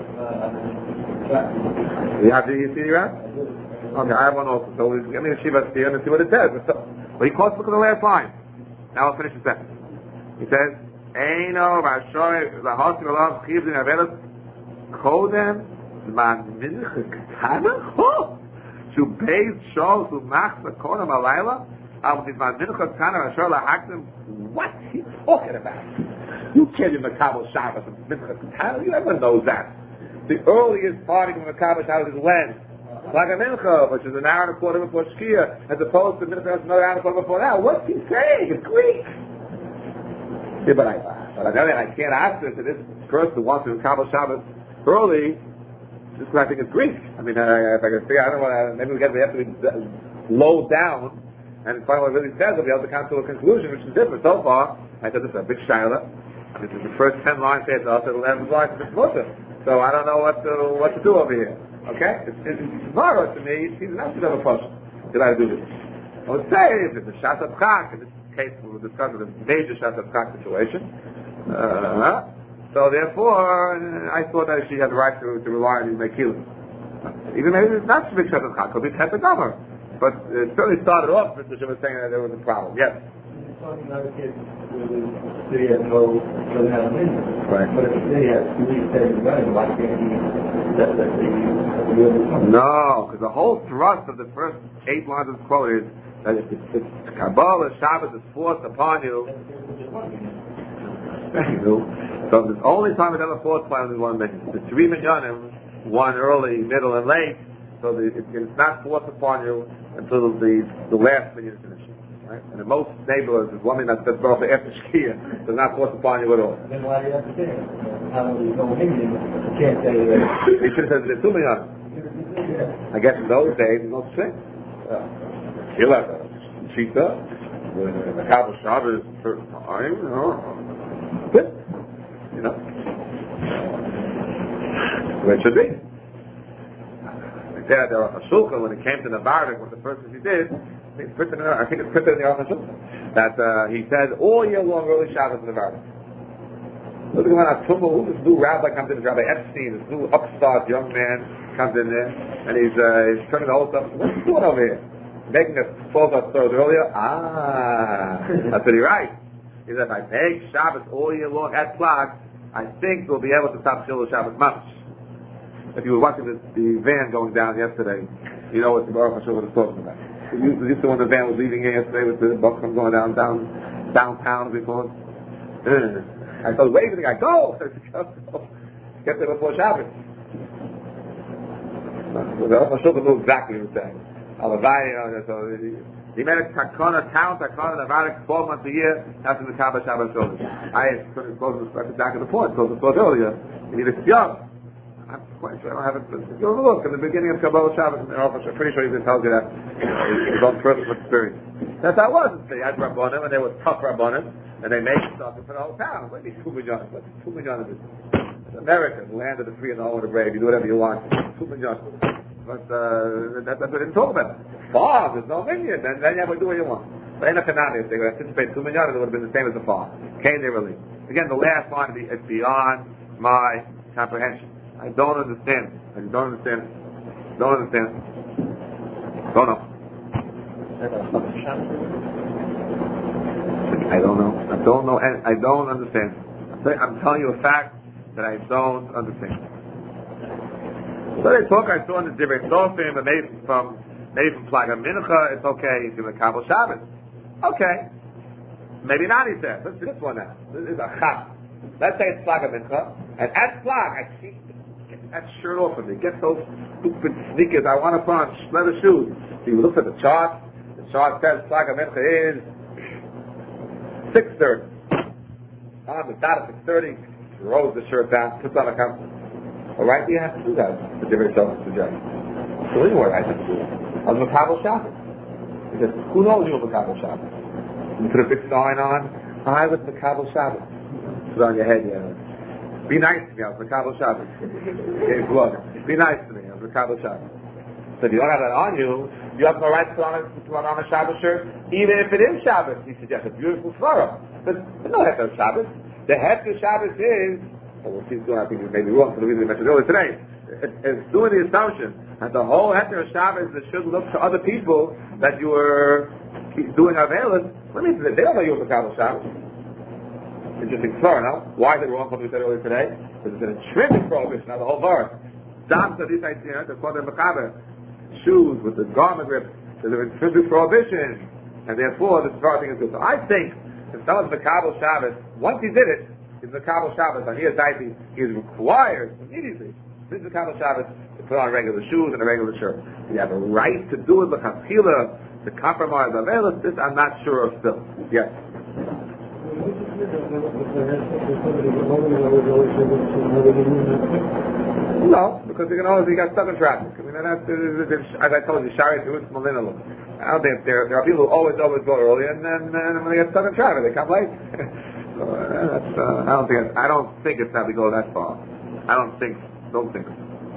You have the CD-ROM? Okay, I have one also. So let me Shiva here and see what it says. But he calls, look at the last line. Now I'll finish the sentence. He says, Eino v'ashoy v'hosim alav chivdin avelos kodem man mincha ketana shu beis shol shu machza kodem alayla man mincha ketana v'ashoy lahakdim. What he's talking about? You can't be Makabel Shabbos and Mincha Ketana. You never know that. The earliest party of Makabel Shabbos is when? Like a Mincha, which is an hour and a quarter before Shkia, as opposed to Mincha, that's another hour and a quarter before now. What's he saying? It's Greek. Yeah, but I can't answer to this person who wants to Makabel Shabbos early, just because I think it's Greek. I mean, if I can figure out, maybe we have to be low down. And finally, what it really says, we'll be able to come to a conclusion, which is different. So far, I said this is a big shaila. This is the first 10 lines say it's also the 11 lines of this Muslim. So I don't know what to do over here. Okay? It's tomorrow to me, he's an absolute of a person. Did I do this? I would say, if it's a Shat Chak, in this case we will discuss the major Shat Chak situation, So therefore, I thought that she had the right to rely on these mekilas. Even maybe it's not big shot of chak, could be tet gomer. But it certainly started off, Mr. Shem was saying that there was a problem. Yes. Talking about a kid who city has doesn't have a minimum. Right. But if the city has 2 weeks savings money, why can't he No, because the whole thrust of the first 8 lines of the quote is that if Kabbalah Shabbos is forced upon you, so the only time it's ever forced upon you is 1 minyan. The 3 minyanim, 1 early, middle, and late. So it's not forced upon you until the last minyan is finished. Right? And in most neighborhoods, there's 1 minyan that's brought after Shkia. So it's not forced upon you at all. Then why do you have to say it? How do you go minyan? You can't say that. He should have said it's 2 minyan. I guess in those days, there's no string. He'll have a shita, the Kabbalah Shabbos, certain time, you know. Where it should be. There are a shulchan when it came to Navardik, what the first thing he did, I think it's printed in the Aruch HaShulchan, that he said all year long early Shabbos in Navardik. Look at who this new rabbi comes in, Rabbi Epstein, this new upstart young man comes in there, and he's turning the whole stuff. What's he doing over here? Making us 12 hours earlier? That's what he writes. He said, if I make Shabbos all year long at clock, I think we'll be able to stop Shilul Shabbos Mamash. If you were watching the van going down yesterday, you know what the Baruch Hashem was talking about. You used to when the van was leaving here yesterday with the Buxton going downtown, we call it. I started waving the guy, go! Get there before Shabbos. The Baruch Hashem knew exactly what he was saying. So he made a takana, Navardik, 12 months a year after the Kabbalah Shabbos shoulders. I couldn't close the back of the point, close the thought earlier. You need a young. I'm quite sure I don't have it. Go look in the beginning of Kabbalah Shabbos in the office. I'm pretty sure he tells you that his own personal experience. That's how it was. They had Rabbanim, and they were tough Rabbanim, and they made stuff for the whole town. What is 2 million? What's 2 million of it? It's America, the land of the free and the home of the brave. You do whatever you want. 2 million. But that's what they didn't talk about. Farm, there's no million. Then you have to do what you want. But in a Kanani, if they would anticipate 2 million, it would have been the same as the farm. Came they really? Again, the last line is beyond my comprehension. I don't understand. Don't know. And I don't understand. I'm telling you a fact that I don't understand. So they talk. I saw in the Divrei Sofim, but maybe from Plaga Mincha, it's okay. It's in the Kabbalah Shabbos. Okay. Maybe not. He said. Let's do this one now. This is a chap. Let's say it's Plaga Mincha, and at Plag, I see. Get that shirt off of me. Get those stupid sneakers. I want to put on leather shoes. So you look at the chart. The chart says Plaga Mincha is 6:30. On the dot of 6:30, throws the shirt down, puts on a cup. All right, you have to do that. The different self suggest. So anyway, I have to do it. I was Makabel Shabbos. He says, who knows you were Makabel Shabbos? You put a big sign on. I was Makabel Shabbos. Put it on your head, yeah. Be nice to me, I was Makabel Shabbos. Okay, blood. Be nice to me, I was Makabel Shabbos. So if you don't have that on you, you have no right to put on a Shabbos shirt, even if it is Shabbos. He suggests a beautiful svara. But no Heter Shabbos. The Heter Shabbos is, we'll see soon, I think it may be wrong for the reason we mentioned earlier today. It's doing the assumption that the whole Heter Shabbos should look to other people that you were doing Avelis. What means that they don't know you were Makabel Shabbos. Interesting story, no? Why is it wrong, what we said earlier today? Because it's an intrinsic prohibition of the whole verse. Dams of this idea, they're called the Makaber. Shoes with the garment rips, there's an intrinsic prohibition, and therefore this entire thing is good. So I think, if someone's Makabel Shabbos, once he did it, he's Makabel Shabbos, and he is required immediately, this is Makabel Shabbos, to put on regular shoes and a regular shirt. You have a right to do it, but to compromise on this, I'm not sure of still. Yes? No, because you got stuck in traffic. I mean, that's, as I told you, Shari to Malinalu. I don't think there are people who always go early, and then when they get stuck in traffic, they come late. So I don't think it's that we go that far. Don't think so.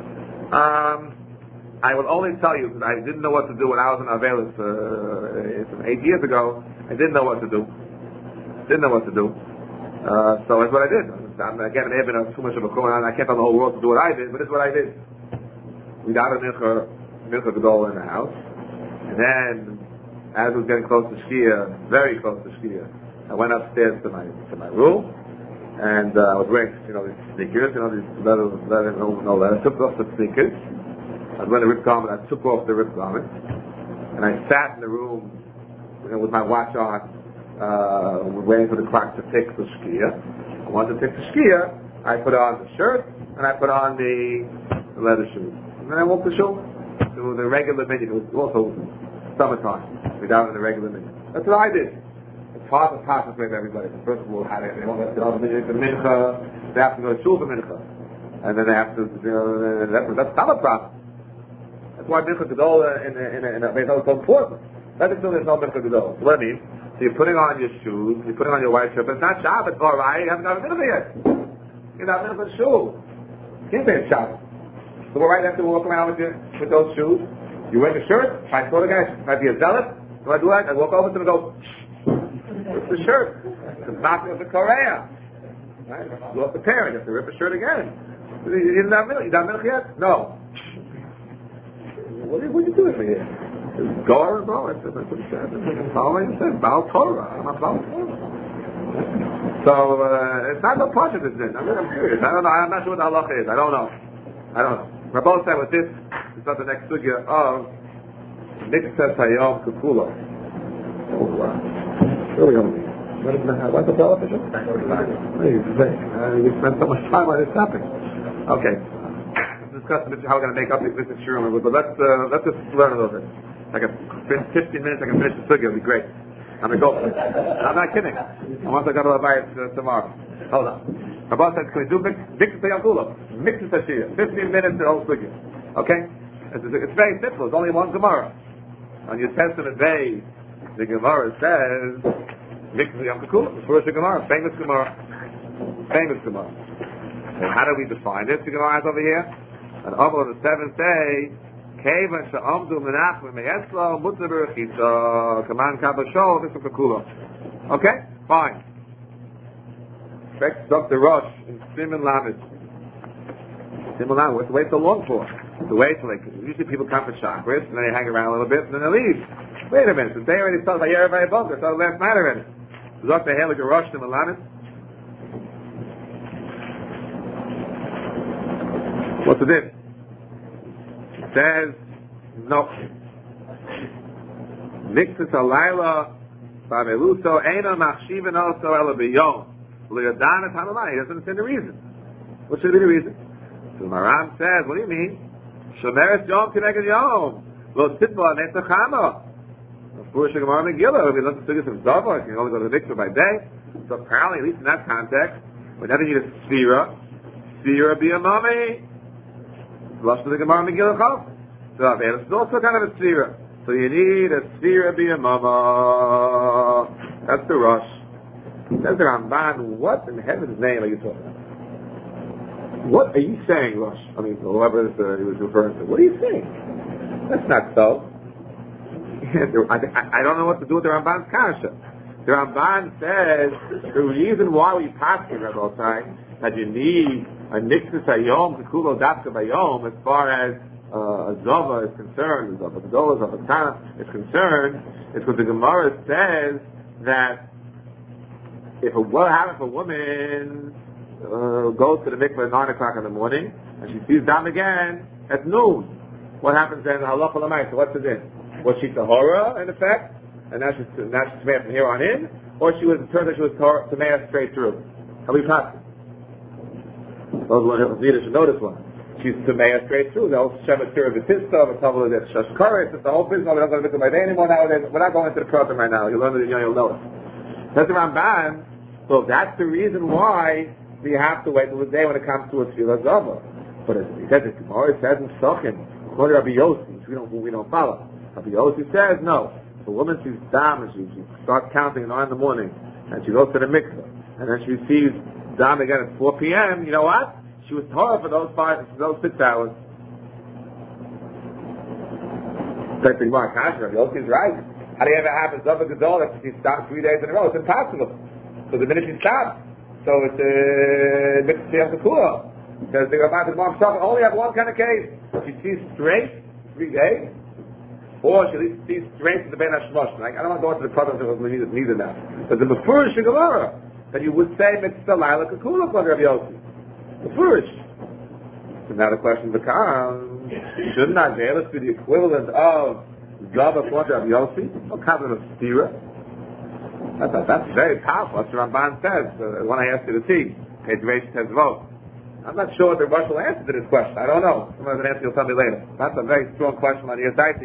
I will only tell you because I didn't know what to do when I was in Avelis 8 years ago. I didn't know what to do. So that's what I did. Again, it may have been too much of a Kohen. I can't tell the whole world to do what I did, but it's what I did. We got a Mincha Gedol in the house, and then, as it was getting close to Shkia, very close to Shkia, I went upstairs to my room, and I was wearing, these sneakers, these leather, no leather. I took off the sneakers. I was wearing the ripped garment. I took off the ripped garment, and I sat in the room, with my watch on, waiting for the clock to tick for Shkia. I wanted to tick for Shkia. I put on the shirt, and I put on the leather shoes. And then I walked the shul to the regular minyan. It was also summertime. We down in the regular minyan. That's what I did. It's hard to concentrate everybody. First of all, they want to go to the mincha. They have to go to shul for mincha, and then they have to. That's not a problem. That's why mincha gedol in a is so important. That's until there's no mincha gedol. What I mean? So you're putting on your shoes, you're putting on your white shirt, but it's not Shabbat, all right? You haven't got a mincha yet. You're not mincha shul. You can't say it's Shabbat. So we're right after we walk around with those shoes. You wear the shirt. If I saw the guy, might be a zealot. Do I do that? I walk over to him and go, what's the shirt? It's knocking of the Korea. Right? You off the parent. You have to rip the shirt again. You didn't have milk. You got milk yet? No. What are you doing for here? Go or go? That's what he said. Following said, Baal Torah. I'm not Baal Torah. So, it's not the part of this. I'm curious. I don't know. I'm not sure what the halacha is. I don't know. Rabbi said with this, it's not the next sugya of Nikset Hayom Kukula. Oh wow. Where are we going? What's the television? You spent so much time on this topic. Okay. Let's discuss how we're going to make up this shiur, but let's just learn a little bit. Like 15 minutes I can finish the sugya, it'll be great. I'm going to go for it. I'm not kidding. Once I got to buy it tomorrow. Hold on. Rabbi said, can we do Nikset Hayom Kukula? Mixed Tashir, 15 minutes the whole sugya. Okay? It's very simple. It's only one Gemara. On your Testament day, the Gemara says, Mixed Yom Kippur, the first Gemara, famous Gemara. And how do we define this? The Gemara has over here. And over the seventh day, Kevan Sha'amdu Menach Me'eslo Mutzah Berachitza Kaman Kabashol Mixed Kukula. Okay? Fine. Next, Dr. Rosh in Siman Lamed. What's the wait so long for? The wait till usually people come for chakras and then they hang around a little bit and then they leave. Wait a minute, the day already started by everybody above. It started last night already. Dr. Helig Rosh in Malanis. What's the difference? It says no. Mixus alayla bameluso ena machshiven also ela biyom. Le'adana tanalai. He doesn't understand the reason. What should be the reason? So Maram says, what do you mean? Shomeres Yom Kineged Yom. Lo Titba Netzachama. Of course, Gemara Megillah. If you look at the Sugyas of Zava, you can only go to the mikveh by day. So apparently, at least in that context, whenever you need a Sfira be a mummy. Lush to the Gemara Megillah Chav. So it's also kind of a Sfira. So you need a Sfira be a mama. That's the Rosh. Says the Ramban, what in heaven's name are you talking about? What are you saying, Rosh? I mean, whoever he was referring to. What are you saying? That's not so. I don't know what to do with the Ramban's kasha. The Ramban says the reason why we pass the Rebbe time that you need a Niksus Hayom Kekulo Dafka Bayom as far as a Zova is concerned, a Zova Gedolah, Zova Tana is concerned, is because the Gemara says that what happens if a woman goes to the mikveh at 9 o'clock in the morning, and she sees Dam again at noon. What happens then? Halacha l'mayis. So what's the din? Was she tahora in effect, and now she's tameah from here on in, or she was turned out she was tameah straight through? How we pass? Those leaders should know this one. She's tameah straight through. The whole Shemet Tirah V'Tista, the couple of the Shashkaris, the whole business. We don't go to mikveh by day anymore nowadays. We're not going into the program right now. You'll learn it. You'll know it. That's the Ramban. So that's the reason why we have to wait till the day when it comes to a Tefillah Zava. But he says it tomorrow. It says in Sochin, according to Rabbi Yossi, which we don't follow. Rabbi Yossi says no. If a woman sees Dam and she starts counting at 9 in the morning, and she goes to the mikveh, and then she sees Dam again at 4 p.m. You know what? She was Torah for those 6 hours. Rabbi Yossi is right. How do you ever have a Zava Gedol that she stops 3 days in a row? It's impossible. So the minute she stops, So it's a mixed Kula. Because the Ramban only have one kind of case. She sees straight 3 days, or she sees straight to the Ben Hashmosh. Like, I don't want to go into the problems of neither now. But the Mefurish Gemara, that you would say Mitzvah Laila Kekula for Rabbi Yossi. Mefurish. So now the question becomes, shouldn't Avelis be the equivalent of Zava for Rabbi Yossi? What kind of stira? That's very powerful. That's what Ramban says. The one I asked you to see. Page Reish says vote. I'm not sure what the Rush will answer to this question. I don't know. Someone has an answer, you'll tell me later. That's a very strong question on your Daiti.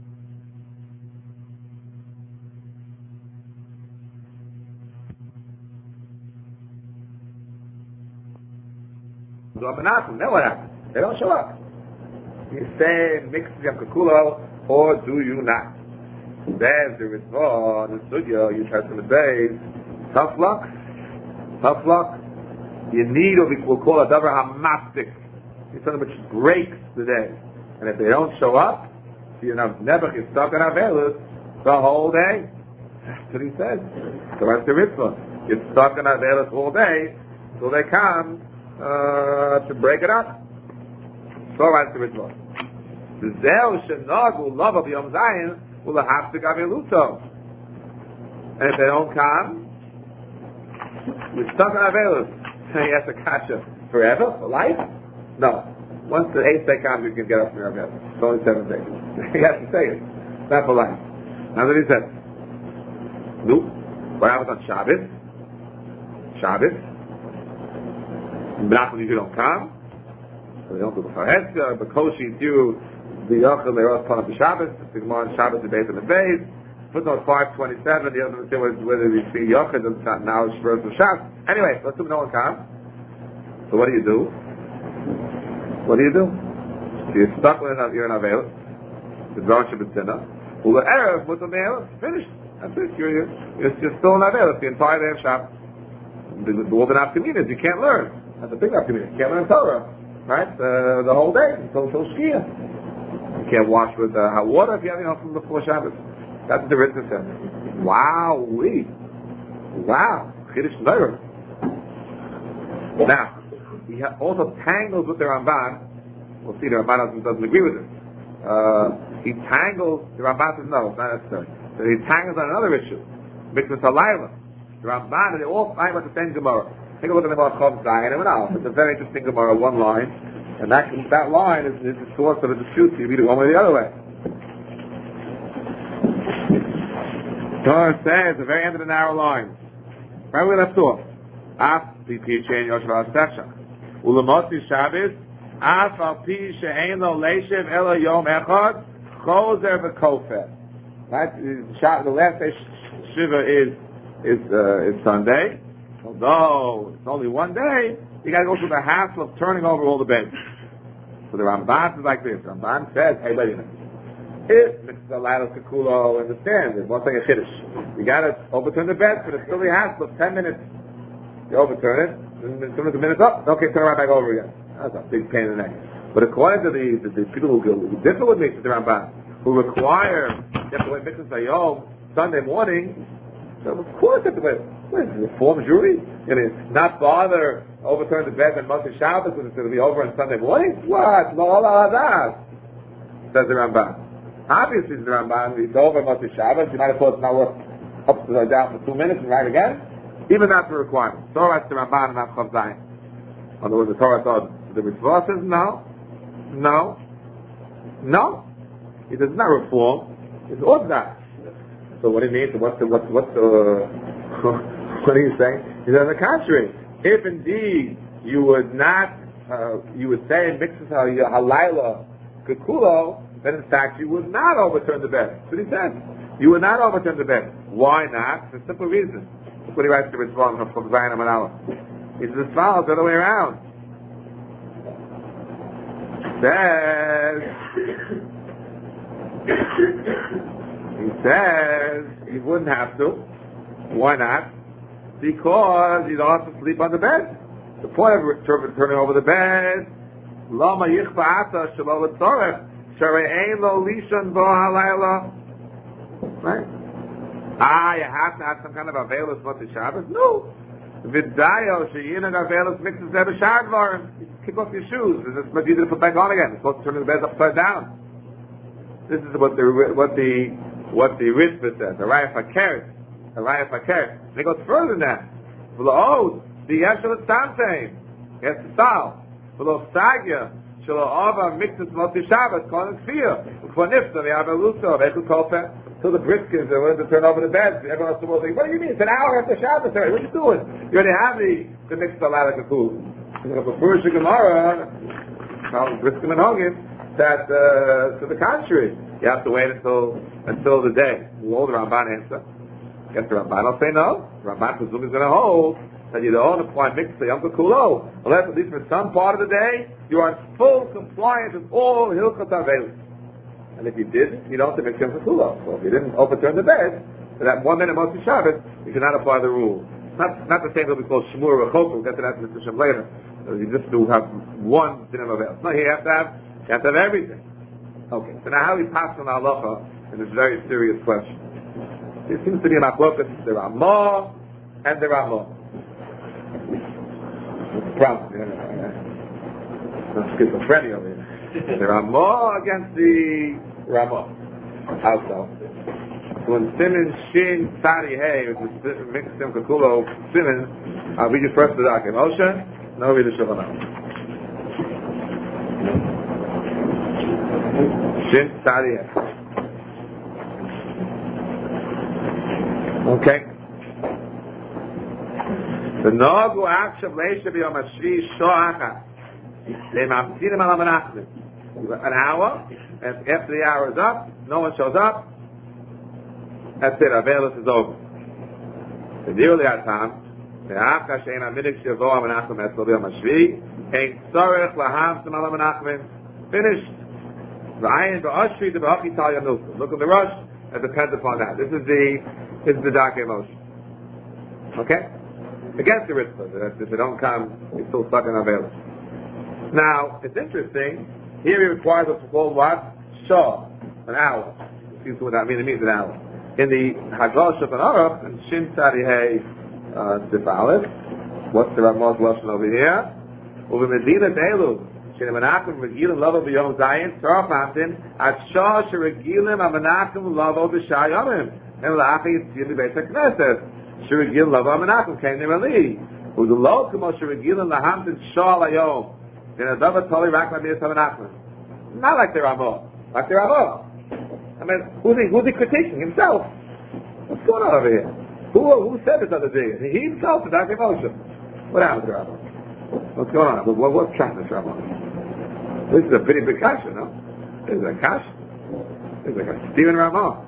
Then what happens? They don't show up. You say mix Yom Kekulo, or do you not? There's the Ritva, the Sugya, you try to base. Tough luck. Tough luck. You need what we'll call a davar hamastik. It's something which breaks the day. And if they don't show up, you know, never get stuck in Avelis the whole day. That's what he says. So that's the Ritva. You're stuck in Avelis all day till they come to break it up. So that's the Ritva. The Zel Shenog will love of Yom Zayin will have to Gaveluto. And if they don't come, you're stuck in Avelis. He has to catch it forever, for life? No. Once the 8th day comes, you can get up from your bed. It's only 7 days. He has to say it. Not for life. Now that he said, no. What happens on Shabbos? Shabbos. Not when you don't come. So they don't do the Fahetzah, but Koshi do the Yochel, they are part of the Shabbos. The Gemara on Shabbos, the base of the base. Footnote 527, the other one was whether we see Yochid and now it's first of Shabbos. Anyway, let's assume no one comes. So what do you do? What do you do? So you're stuck with you're in Avelis. The Dvarim Shabbatina. Ula Erev with the Me'elis. Finished. That's it. You're still in Avelis the entire day of Shabbos. The all the Nafkaminas, you can't learn. That's a big Nafkamina. You can't learn Torah. Right? The whole day until Shkia. You can't wash with hot water if you have from before Shabbos. That's what the Ritva says. Wow, wow, Chiddush Neurah. Now, he also tangles with the Ramban. We'll see the Ramban doesn't agree with it. He tangles. The Ramban says no, it's not necessary. So he tangles on another issue. Mikvah Halayla. The Ramban, they all fight about the same Gemara. Take a look at the Gemara Chav Zayin and Menal. It's a very interesting Gemara, one line, and that line is the source of a dispute. You read it one way or the other way. Torah says, the very end of the narrow line. Right where we left off. Af pi she'ein yoshev al sechshach. Ulemotzi Shabbos, af al pi she'ein lo leishev elo yom echad, chozer v'kofet. Right? The last day Shiva is Sunday. Although it's only one day, you got to go through the hassle of turning over all the beds. So the Ramban is like this. The Ramban says, hey, wait a minute. If Mitzvah Laila Kekulo understands it, what's like a Chiddush? You got to overturn the bed, but it's still the hassle of 10 minutes. You overturn it, and as soon as the minute's up, okay, turn it right back over again. That's a big pain in the neck. But according to the people who differ with me, the Ramban, who require you have to wait Mitzvah Yom Sunday morning, so of course you have to wait. What is it, a reform jury? You know, not bother overturn the bed on Moshe Shabbos because it's going to be over on Sunday morning? What? Lo la that, says the Ramban. Obviously, the Ramban, it's over Moshe Shabbos. You might have thought it's not worth upside down for 2 minutes and right again. Even that's a requirement. Torah is the Ramban and not Chav Zayin. In other words, the Torah thought the Mitzvah says no. It does not reform. It's orthodox. So what do you mean? So what's the what are you saying? He says on the contrary. If indeed you would not, you would say in Mitzvah Halayla Kekulo, then in fact you would not overturn the bed. That's what he said. You would not overturn the bed. Why not? For a simple reason. That's what he writes to Ritva from Zayin Amanala. He says as follows, the other way around. He says you wouldn't have to. Why not? Because you don't have to sleep on the bed. The point of turning over the bed, Lama Yichba Ata Shalom Tzorech Sharein Lo Lishon Bo Halayla. Right? You have to have some kind of available Motzei Shabbos? No. Vidayo sheyina gavelos mixes there b'shar dvarim. Kick off your shoes. This is much easier to put back on again. It's supposed to turn the bed upside down. This is what the Ritva says. A raya fakir. And it goes further than that. V'lo the yeshel tzantein. Yes, the sal. V'lo sagya. Shelo ava mixes moti Shabbos. Call it fear. V'kvar nifta v'yaveluso. V'echel kolpeh. Till the briskets are willing to turn over the bed. Everyone else will think, what do you mean? It's an hour after Shabbos already. What are you doing? You already have the mixed alala kafu. Before Gemara, briskim and hogim, that to the contrary, you have to wait until the day. We'll hold the Ramban answer. Guess the Ramban will say no. The Ramban presumably is going to hold that you don't apply mixed Yom Kulo, unless at least for some part of the day you are in full compliance with all Hilchot Avelis. And if you did, you don't have to mix Yom Kulo. So if you didn't overturn the bed for that 1 minute Moshe Shabbos, you cannot apply the rule. Not the same that we call Shmur or Chok. We'll get to that in Mr. Shem later. You just do have one Dinim of El. No, you have to have everything. Okay. So now how we pass on halacha in this very serious question? There seems to be a machlokas. There are more and there are more. Schizophrenia over here. There are more against the Ramah. How so? So when Simin Shin Sari Hey, which is mixed Sim Kakulo Simin, I'll read you first the Darkei Moshe, and I'll read the Shulchan Aruch. Shin Sari Hey. Okay. The Nogu Akshav Leisha B'Yom Hashvi Sho'acha. They mamtinim ala menachlim. An hour, and after the hour is up, no one shows up. That's it. Avelis is over. The nearly our time. The afka shein aminik shavo amenachlim etzol b'yom hashvi. Ein tzorech lahamtim ala menachlim. Finished. V'ayin b'oshvi de b'hochi tal yanusu. Look at the rush. It depends upon that. This is the Darkei Moshe. Okay. Against the Ritva, that if they don't come, you're still stuck in Avelis. Now, it's interesting. Here he requires us to call what? Shah, an hour. See what that means? It means an hour. In the Haggadah Shulchan Aruch, and Shin Tzadi Hey Sif Aleph, what's the Ramah's Lashon over here? Over Medina Deilu, Shin Menachem Regilim Lavo B'Yom Zayin, Tzaraf Matin, At Shah Sheregilim Amenachem Lavo B'Shai Yomim, and L'Achi Yitzir B'Beis HaKnesset, Sheregilim Lavo Amenachem Kein Nirali, U'Delo K'mo Sheregilim Lahamtin Shah L'Yom, not like the Ramah. Like the Ramah. I mean, who's he critiquing? Himself. What's going on over here? Who said this other day? He himself, the Darkei Moshe. What happened to Ramah? What's going on? What's trying this Ramah? This is a pretty big kasha, no? This is a kasha. This is a kasha. Stephen Ramah.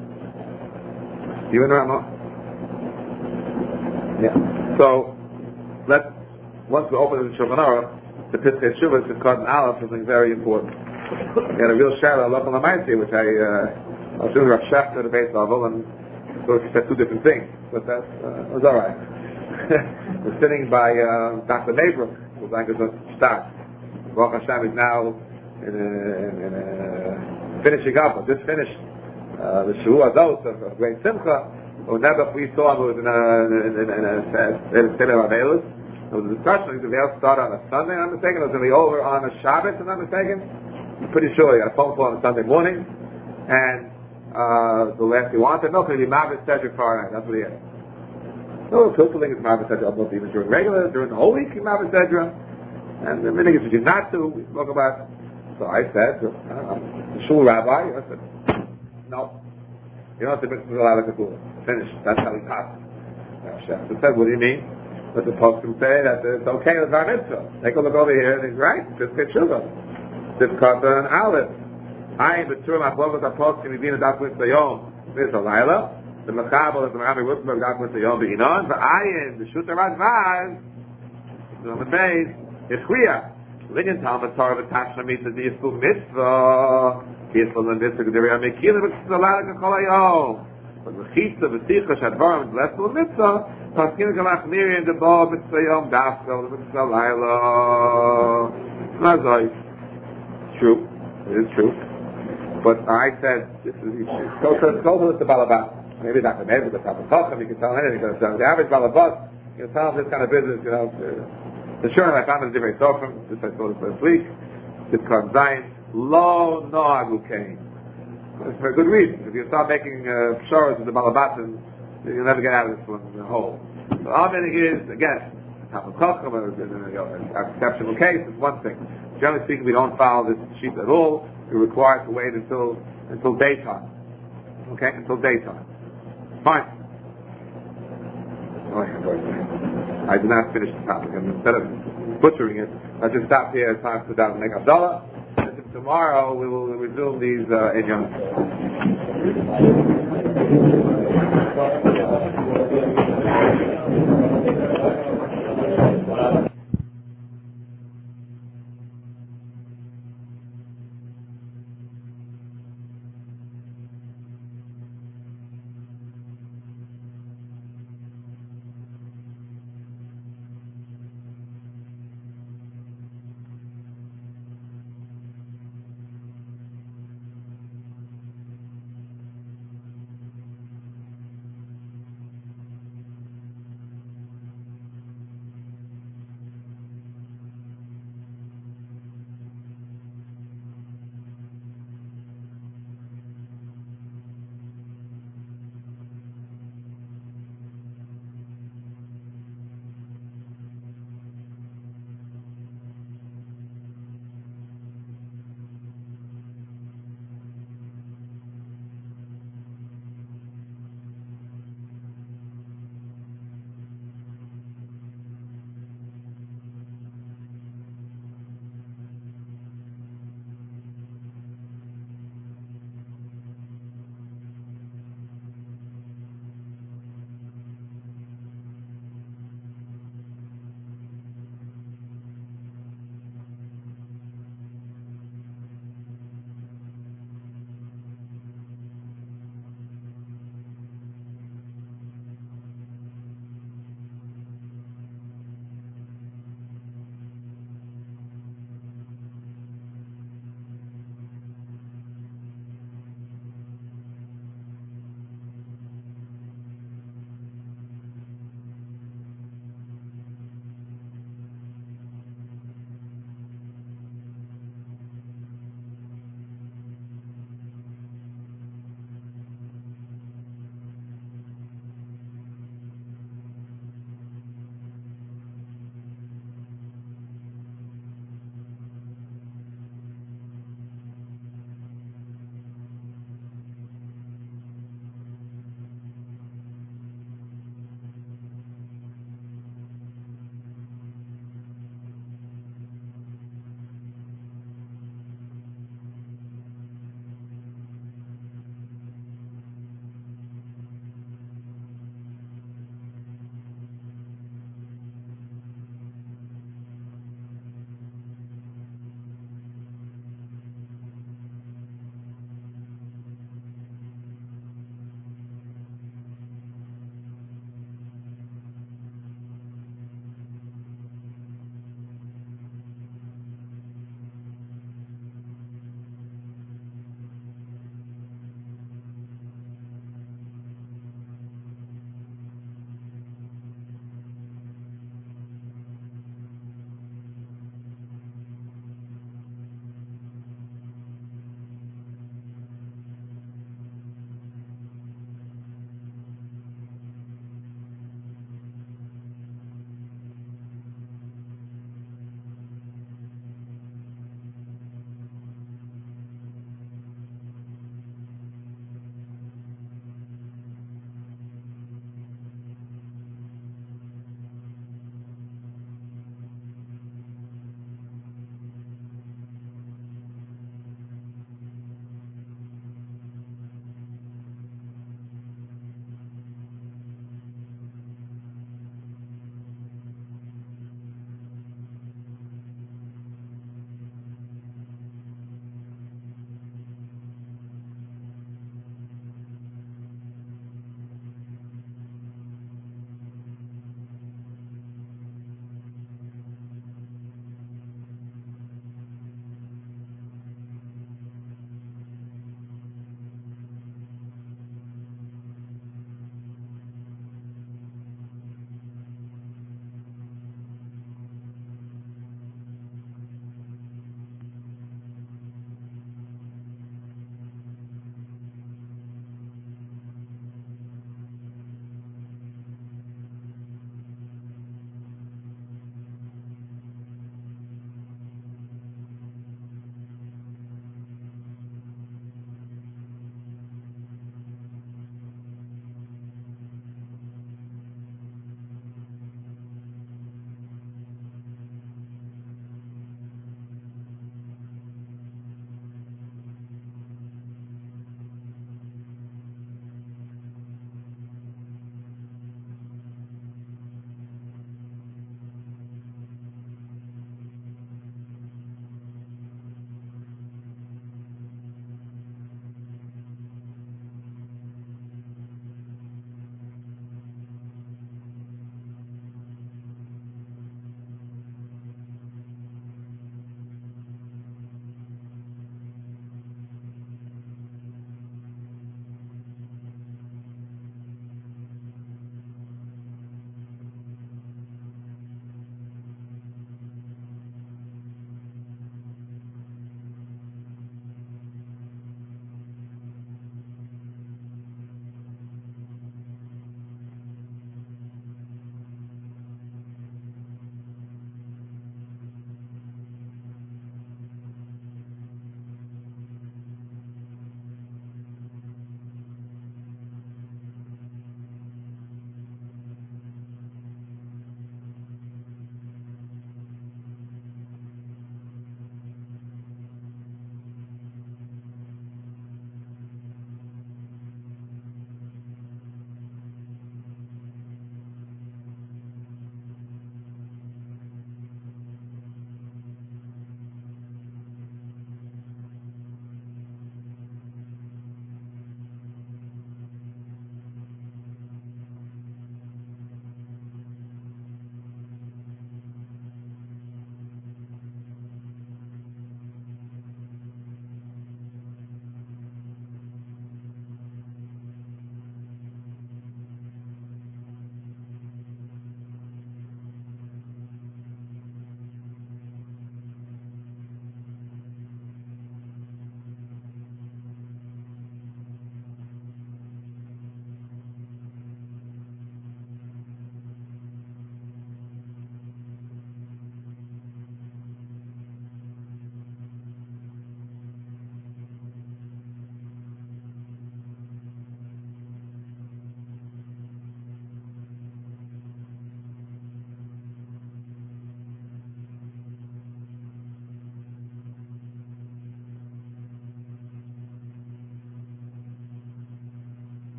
Yeah. So, once we open the Shulchan Aruch, the Piskei Shuvah is called an Aleph, something very important. We had a real shadow, local Lamaisi, which I was doing Rav Shechter at the base level, and so he said two different things, but that was alright. We're sitting by Dr. Naybrook, who's like a start. Baruch Hashem is now finishing up, or just finished the Shuhu Azos of Great Simcha, or never we saw him in a state of Avelis. There was a discussion, if they all start on a Sunday, I'm mistaken, it was going to be over on a Shabbat, I'm not mistaken. I'm pretty sure he got a phone call on a Sunday morning, and the last he wanted, no, because he Mavis Cedric Friday night, that's what he had. No, Pilseling is Mavis Cedric, almost even during the whole week, Mavis Cedric, and the minute you not to, we spoke about. So I said, the shul rabbi, I said, no, you don't have to mix with a lot of people. Finish, that's how he passed. I said, what do you mean? But the poskim say that it's okay with Bar Mitzvah. Take a look over here, and he's right. Just get Shuvah. Just cut an Aleph. I am the Turim Achlovot HaPoskim Yivina Dak Mitzvah Yom. This is a Laila. The Mechabel is the Merami Wutzburg Dak Mitzvah Yom B'inon. But I am the Shuta Radvaz. So on the base, Yechriya. Linyan Talmud Torah V'Tashna Mitzvah Yisku Mitzvah. Yisku Mitzvah G'Divya Mekilim Mitzvah Laila K'Kol HaYom. But L'chitza V'Sicha Shadvarim Blessed Mitzvah. Paskin Gamach Miriam the Ball Mitzvah Yom Dafka Mitzvah Laila. Nazoi. True. It is true. But I said, this is go to the Balabat. Maybe not the neighbor, the Tapakachim, you can tell anything, because the average Balabat You tell them this kind of business, the sure I found in the different sofrim, this I saw this last week, this comes Zion, lo noagu came. That's for a good reason. If you start making psharas with the Malabatim, you'll never get out of this one whole. So our meaning is, again, an exceptional case is one thing. Generally speaking, we don't follow this sheet at all. We're required to wait until daytime. Okay, until daytime. Fine. I did not finish the topic. And instead of butchering it, I just stop here. It's time to sit down and make Abdullah. And tomorrow we will resume these in Yom.